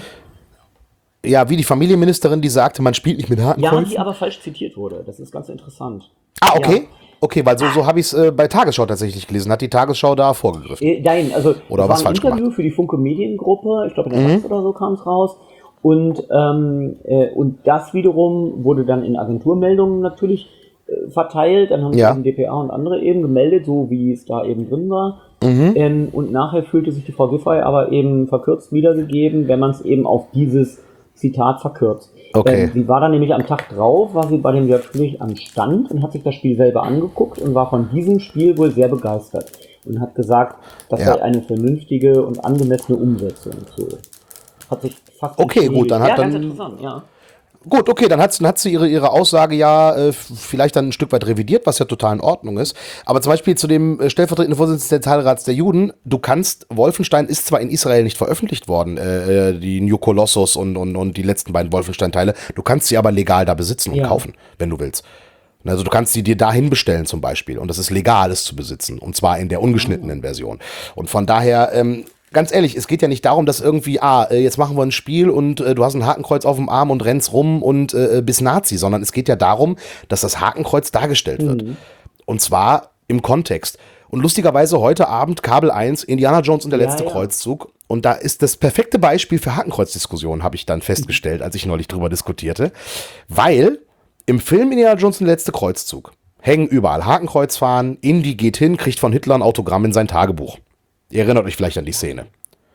Ja, wie die Familienministerin, die sagte, man spielt nicht mit Ja, Hakenkreuzen. die aber falsch zitiert wurde. Das ist ganz interessant. Ah, okay. Ja. Okay, weil so, so habe ich es äh, bei Tagesschau tatsächlich gelesen. Hat die Tagesschau da vorgegriffen. Äh, Nein, also Oder es was war ein falsch Interview gemacht? für die Funke Mediengruppe, ich glaube in der Taz oder so kam es raus. Und, ähm, äh, und das wiederum wurde dann in Agenturmeldungen natürlich äh, verteilt. Dann haben Ja. sich eben D P A und andere eben gemeldet, so wie es da eben drin war. Mhm. Ähm, und nachher fühlte sich die Frau Giffey aber eben verkürzt wiedergegeben, wenn man es eben auf dieses Zitat verkürzt. Okay. Ähm, sie war dann nämlich am Tag drauf, war sie bei dem Jörg Friedrich am Stand und hat sich das Spiel selber angeguckt und war von diesem Spiel wohl sehr begeistert. Und hat gesagt, das Ja. sei eine vernünftige und angemessene Umsetzung. So. Hat sich fast Okay, gut, dann hat ja, ganz dann- interessant, ja. Gut, okay, dann hat, dann hat sie ihre, ihre Aussage ja äh, f- vielleicht dann ein Stück weit revidiert, was ja total in Ordnung ist. Aber zum Beispiel zu dem äh, stellvertretenden Vorsitzenden des Zentralrats der Juden, du kannst, Wolfenstein ist zwar in Israel nicht veröffentlicht worden, äh, äh, die New Colossus und, und, und die letzten beiden Wolfenstein-Teile, du kannst sie aber legal da besitzen und Ja. kaufen, wenn du willst. Also du kannst sie dir dahin bestellen zum Beispiel und das ist legal, es zu besitzen und zwar in der ungeschnittenen Version. Und von daher, ähm, ganz ehrlich, es geht ja nicht darum, dass irgendwie, ah, äh, jetzt machen wir ein Spiel und äh, du hast ein Hakenkreuz auf dem Arm und rennst rum und äh, bist Nazi, sondern es geht ja darum, dass das Hakenkreuz dargestellt wird. Und zwar im Kontext. Und lustigerweise heute Abend Kabel eins, Indiana Jones und der Ja, letzte ja. Kreuzzug. Und da ist das perfekte Beispiel für Hakenkreuz-Diskussionen, habe ich dann festgestellt, als ich neulich drüber diskutierte. Weil im Film Indiana Jones und der letzte Kreuzzug hängen überall Hakenkreuzfahnen, Indy geht hin, kriegt von Hitler ein Autogramm in sein Tagebuch. Ihr erinnert euch vielleicht an die Szene.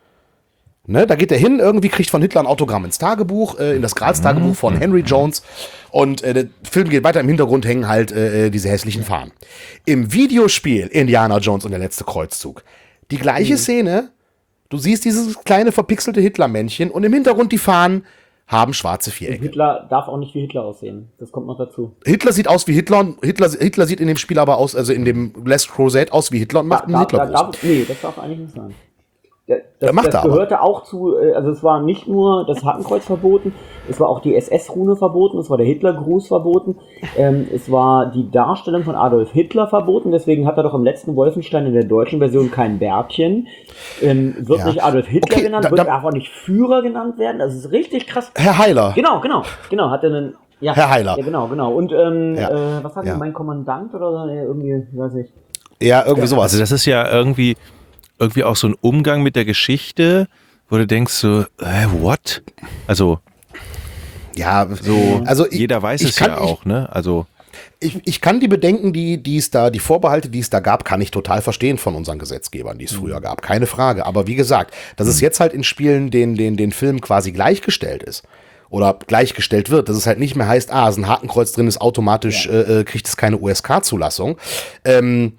Ne, da geht er hin, irgendwie kriegt von Hitler ein Autogramm ins Tagebuch, äh, in das Grals-Tagebuch von Henry Jones. Und äh, der Film geht weiter, im Hintergrund hängen halt äh, diese hässlichen Fahnen. Im Videospiel Indiana Jones und der letzte Kreuzzug, die gleiche Szene, du siehst dieses kleine verpixelte Hitler-Männchen und im Hintergrund die Fahnen haben schwarze Vierecke. Hitler darf auch nicht wie Hitler aussehen. Das kommt noch dazu. Hitler sieht aus wie Hitler und Hitler, Hitler sieht in dem Spiel aber aus, also in dem Last Crusade aus wie Hitler und macht einen da, da, Hitlergruß. darf, nee, das darf eigentlich nicht sein. Das, Ja, macht das er aber. gehörte auch zu, äh, also es war nicht nur das Hakenkreuz verboten, es war auch die S S-Rune verboten, es war der Hitlergruß verboten, ähm, es war die Darstellung von Adolf Hitler verboten, deswegen hat er doch im letzten Wolfenstein in der deutschen Version kein Bärtchen, ähm, wird Ja. nicht Adolf Hitler Okay, genannt, da- wird da- auch nicht Führer genannt werden, das ist richtig krass. Herr Heiler. Genau, genau, genau, hat er einen, ja, Herr Heiler. Ja, genau, genau, und ähm, Ja. äh, was hat Ja. denn mein Kommandant oder so, nee, irgendwie, weiß ich. Ja, irgendwie sowas. Also das ist ja irgendwie, irgendwie auch so ein Umgang mit der Geschichte, wo du denkst so, äh, what? Also, ja, so, also ich, jeder weiß ich es kann, ja auch, ne? Also Ich, ich kann die Bedenken, die, die es da, die Vorbehalte, die es da gab, kann ich total verstehen von unseren Gesetzgebern, die es früher gab. Keine Frage. Aber wie gesagt, dass es jetzt halt in Spielen den, den, den Film quasi gleichgestellt ist oder gleichgestellt wird, dass es halt nicht mehr heißt, ah, ist ein Hakenkreuz drin, ist automatisch, ja. äh, kriegt es keine U S K-Zulassung. Ähm,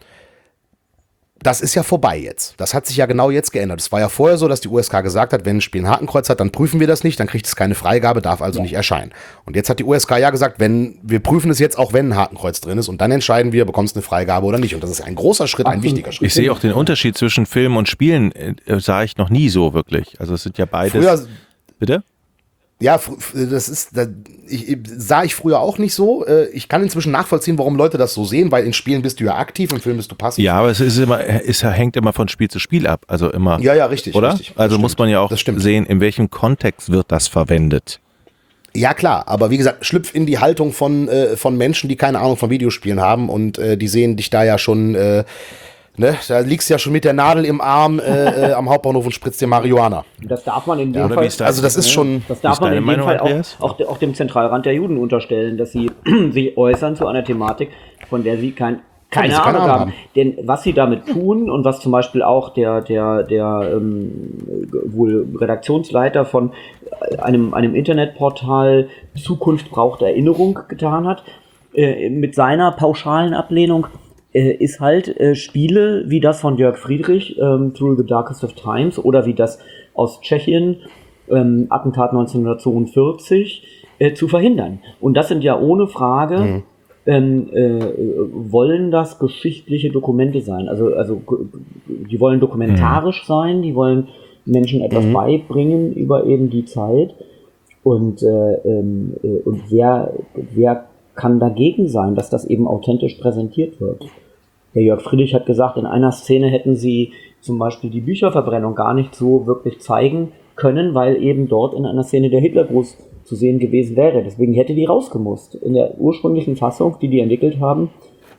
Das ist ja vorbei jetzt. Das hat sich ja genau jetzt geändert. Es war ja vorher so, dass die U S K gesagt hat, wenn ein Spiel ein Hakenkreuz hat, dann prüfen wir das nicht, dann kriegt es keine Freigabe, darf also ja. nicht erscheinen. Und jetzt hat die U S K ja gesagt, wenn wir prüfen es jetzt auch, wenn ein Hakenkreuz drin ist und dann entscheiden wir, bekommst du eine Freigabe oder nicht. Und das ist ein großer Schritt, ein wichtiger Schritt. Ich sehe auch den Unterschied zwischen Film und Spielen, äh, sah ich noch nie so wirklich. Also es sind ja beides. Früher, bitte? Ja, das ist, das, ich, sah ich früher auch nicht so. Ich kann inzwischen nachvollziehen, warum Leute das so sehen, weil in Spielen bist du ja aktiv, im Film bist du passiv. Ja, aber es ist immer, es hängt immer von Spiel zu Spiel ab. Also immer. Ja, ja, richtig. Oder? Richtig, also muss man ja auch sehen, in welchem Kontext wird das verwendet. Ja, klar, aber wie gesagt, schlüpf in die Haltung von, äh, von Menschen, die keine Ahnung von Videospielen haben und äh, die sehen dich da ja schon, äh, ne, da liegst du ja schon mit der Nadel im Arm äh, äh, am Hauptbahnhof und spritzt dir Marihuana. Das darf man in dem ja, Fall, das, also das ist schon, das darf man in dem Fall auch, auch, auch dem Zentralrat der Juden unterstellen, dass sie sich äußern zu einer Thematik, von der sie kein Keine, keine Ahnung, Ahnung haben. haben. Denn was sie damit tun und was zum Beispiel auch der, der, der ähm, wohl Redaktionsleiter von einem, einem Internetportal Zukunft braucht Erinnerung getan hat, äh, mit seiner pauschalen Ablehnung, äh, ist halt äh, Spiele wie das von Jörg Friedrich, ähm, Through the Darkest of Times, oder wie das aus Tschechien, ähm, Attentat neunzehnhundertzweiundvierzig, äh, zu verhindern. Und das sind ja ohne Frage mhm. Ähm, äh, wollen das geschichtliche Dokumente sein. Also, also die wollen dokumentarisch mhm. sein, die wollen Menschen etwas mhm. beibringen über eben die Zeit. Und, äh, äh, und wer, wer kann dagegen sein, dass das eben authentisch präsentiert wird? Der Jörg Friedrich hat gesagt, in einer Szene hätten sie zum Beispiel die Bücherverbrennung gar nicht so wirklich zeigen können, weil eben dort in einer Szene der Hitlergruß zu sehen gewesen wäre. Deswegen hätte die rausgemusst. In der ursprünglichen Fassung, die die entwickelt haben,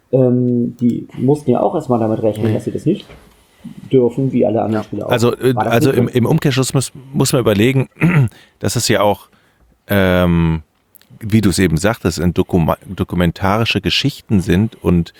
ähm, die mussten ja auch erstmal damit rechnen, mhm. dass sie das nicht dürfen, wie alle anderen Spieler auch. Also, also im, im Umkehrschluss muss, muss man überlegen, dass es ja auch, ähm, wie du es eben sagtest, in Dokum- dokumentarische Geschichten sind und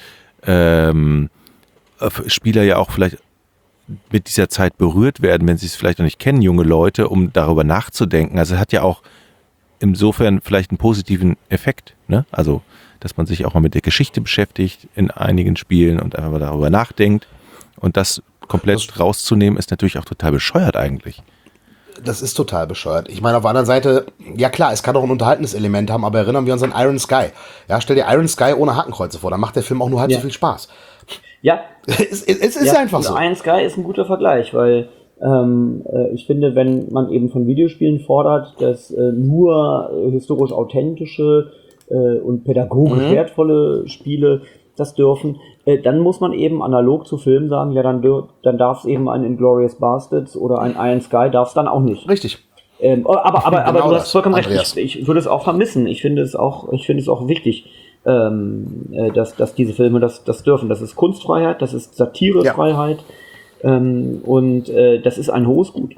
ähm, Spieler ja auch vielleicht mit dieser Zeit berührt werden, wenn sie es vielleicht noch nicht kennen, junge Leute, um darüber nachzudenken. Also es hat ja auch insofern vielleicht einen positiven Effekt, ne? Also, dass man sich auch mal mit der Geschichte beschäftigt in einigen Spielen und einfach mal darüber nachdenkt. Und das komplett das rauszunehmen, ist natürlich auch total bescheuert eigentlich. Das ist total bescheuert. Ich meine, auf der anderen Seite, ja klar, es kann auch ein unterhaltendes Element haben, aber erinnern wir uns an Iron Sky. Ja, stell dir Iron Sky ohne Hakenkreuze vor, dann macht der Film auch nur halb ja. so viel Spaß. Ja. es, es, es ist ja, einfach so. Iron Sky ist ein guter Vergleich, weil Ähm, äh, ich finde, wenn man eben von Videospielen fordert, dass äh, nur äh, historisch authentische äh, und pädagogisch mhm. wertvolle Spiele das dürfen, äh, dann muss man eben analog zu Filmen sagen, ja, dann, dür- dann darf es eben ein Inglourious Basterds oder ein Iron Sky, darf es dann auch nicht. Richtig. Ähm, aber aber, aber, genau aber du hast vollkommen Andreas. recht, ich, ich würde es auch vermissen. Ich finde es auch, ich finde es auch wichtig, ähm, äh, dass, dass diese Filme das, das dürfen. Das ist Kunstfreiheit, das ist Satirefreiheit. Ja. Ähm, und äh, das ist ein hohes Gut.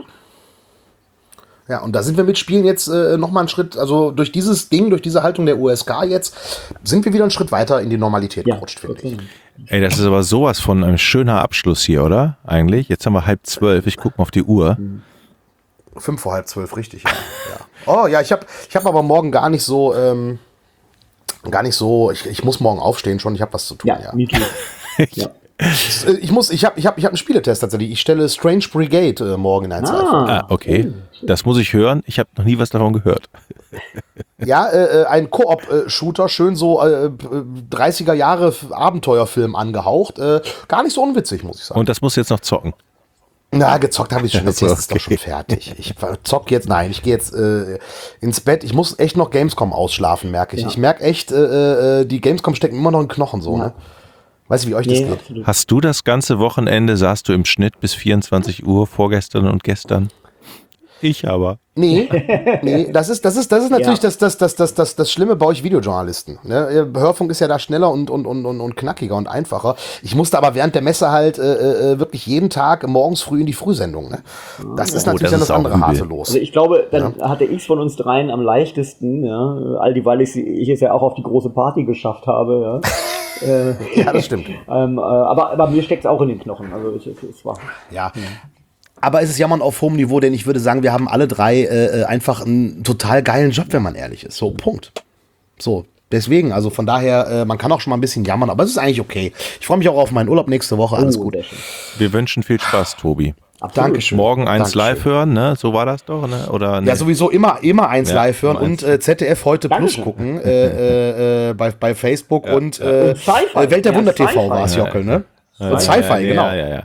Ja, und da sind wir mit Spielen jetzt äh, nochmal einen Schritt, also durch dieses Ding, durch diese Haltung der U S K jetzt, sind wir wieder einen Schritt weiter in die Normalität ja, gerutscht, finde ich. Ey, das ist aber sowas von ein schöner Abschluss hier, oder? Eigentlich. Jetzt haben wir halb zwölf, ich gucke mal auf die Uhr. Fünf vor halb zwölf, richtig, ja. ja. Oh ja, ich habe ich hab aber morgen gar nicht so, ähm, gar nicht so, ich, ich muss morgen aufstehen schon, ich habe was zu tun, ja. ja. Me too. ja. Ich muss, ich habe, ich habe, ich habe einen Spieletest tatsächlich. Ich stelle Strange Brigade äh, morgen in eins ah, vor. Ah, okay. Das muss ich hören. Ich habe noch nie was davon gehört. Ja, äh, ein Koop-Shooter, schön so äh, dreißiger Jahre Abenteuerfilm angehaucht. Äh, gar nicht so unwitzig, muss ich sagen. Und das muss jetzt noch zocken. Na, gezockt habe ich schon. Jetzt Also, ist es doch schon fertig. Ich zock jetzt, nein, ich gehe jetzt äh, ins Bett. Ich muss echt noch Gamescom ausschlafen, merke ich. Ja. Ich merke echt, äh, äh, die Gamescom stecken immer noch in Knochen so, ja. ne? Weißt du, wie euch das nee, geht? Absolut. Hast du das ganze Wochenende, saßt du im Schnitt bis vierundzwanzig Uhr vorgestern und gestern? Ich aber. Nee, nee, das ist, das ist, das ist natürlich Ja. das, das, das, das, das, das Schlimme bei euch Videojournalisten. Ne? Hörfunk ist ja da schneller und, und, und, und, und knackiger und einfacher. Ich musste aber während der Messe halt äh, äh, wirklich jeden Tag morgens früh in die Frühsendung. Ne? Das ist Oh, natürlich das dann ist das auch andere übel. Hase los. Also ich glaube, dann hatte ich es von uns dreien am leichtesten, ja, all dieweil ich, ich es ja auch auf die große Party geschafft habe, ja. äh, Ja, das stimmt. ähm, äh, aber, aber mir steckt es auch in den Knochen. Also ich, es war. Ja. Aber es ist Jammern auf hohem Niveau, denn ich würde sagen, wir haben alle drei äh, einfach einen total geilen Job, wenn man ehrlich ist. So, Punkt. So, deswegen, also von daher, äh, man kann auch schon mal ein bisschen jammern, aber es ist eigentlich okay. Ich freue mich auch auf meinen Urlaub nächste Woche, alles Oh, gut. sehr schön. Wir wünschen viel Spaß, Tobi. Absolut. Dankeschön. Morgen eins Dankeschön. live hören, ne? So war das doch, ne? Oder ne? Ja, sowieso immer, immer eins Ja, live hören immer eins. und äh, Z D F heute Dankeschön. Plus gucken äh, äh, bei, bei Facebook und, äh, Und Sci-Fi. äh, Welt der Ja, Wunder T V Sci-Fi. war es, Jockel, ne? Ja, Und Sci-Fi, ja, genau. Ja, ja, ja.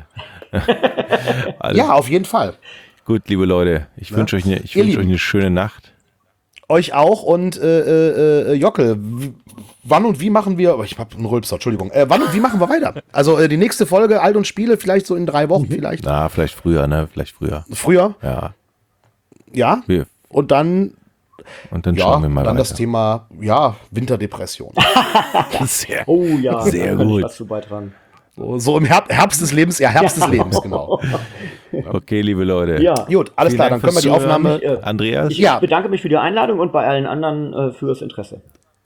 Also, Ja, auf jeden Fall. gut, liebe Leute, ich wünsche euch, eine, ich Ihr wünsche euch Lieben. eine schöne Nacht. Euch auch und äh, äh, Jockel, w- wann und wie machen wir, oh, ich hab einen Rülpser, Entschuldigung, äh, wann und wie machen wir weiter? Also äh, die nächste Folge Alt und Spiele vielleicht so in drei Wochen vielleicht, Na, vielleicht früher, ne? Vielleicht früher. früher, Ja. ja, Wir, und dann, und dann ja, schauen wir mal dann weiter. das Thema, ja, Winterdepression. Sehr, Oh ja, Sehr da kann ich gut. was zu beitragen. So, so im Herb- Herbst des Lebens, ja, Herbst des Lebens, genau. Okay, liebe Leute. Ja. Gut, alles Vielen klar, Dank dann können wir die fürs Zuhören. Aufnahme, Äh, Andreas? Ich Ja. bedanke mich für die Einladung und bei allen anderen äh, fürs Interesse.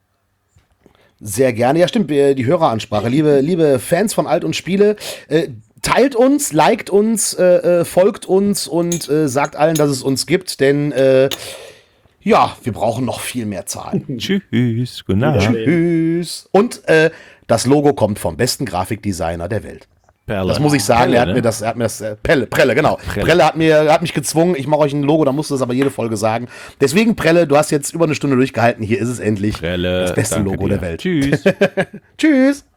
sehr gerne, ja stimmt, wir- die Höreransprache, liebe, liebe Fans von Alt und Spiele, äh, teilt uns, liked uns, äh, äh, folgt uns und äh, sagt allen, dass es uns gibt, denn äh, ja, wir brauchen noch viel mehr Zahlen. Tschüss, gute Nacht. Wiedersehen. Tschüss. Und äh, das Logo kommt vom besten Grafikdesigner der Welt. Perle. Das muss ich sagen, Perle, er hat ne? mir das, er hat mir das, äh, Prelle, Prelle, genau. Prelle, Prelle. hat mir, er hat mich gezwungen, ich mache euch ein Logo, da musst du es aber jede Folge sagen. Deswegen, Prelle, du hast jetzt über eine Stunde durchgehalten, hier ist es endlich. Prelle, das beste danke Logo dir. der Welt. Tschüss. Tschüss.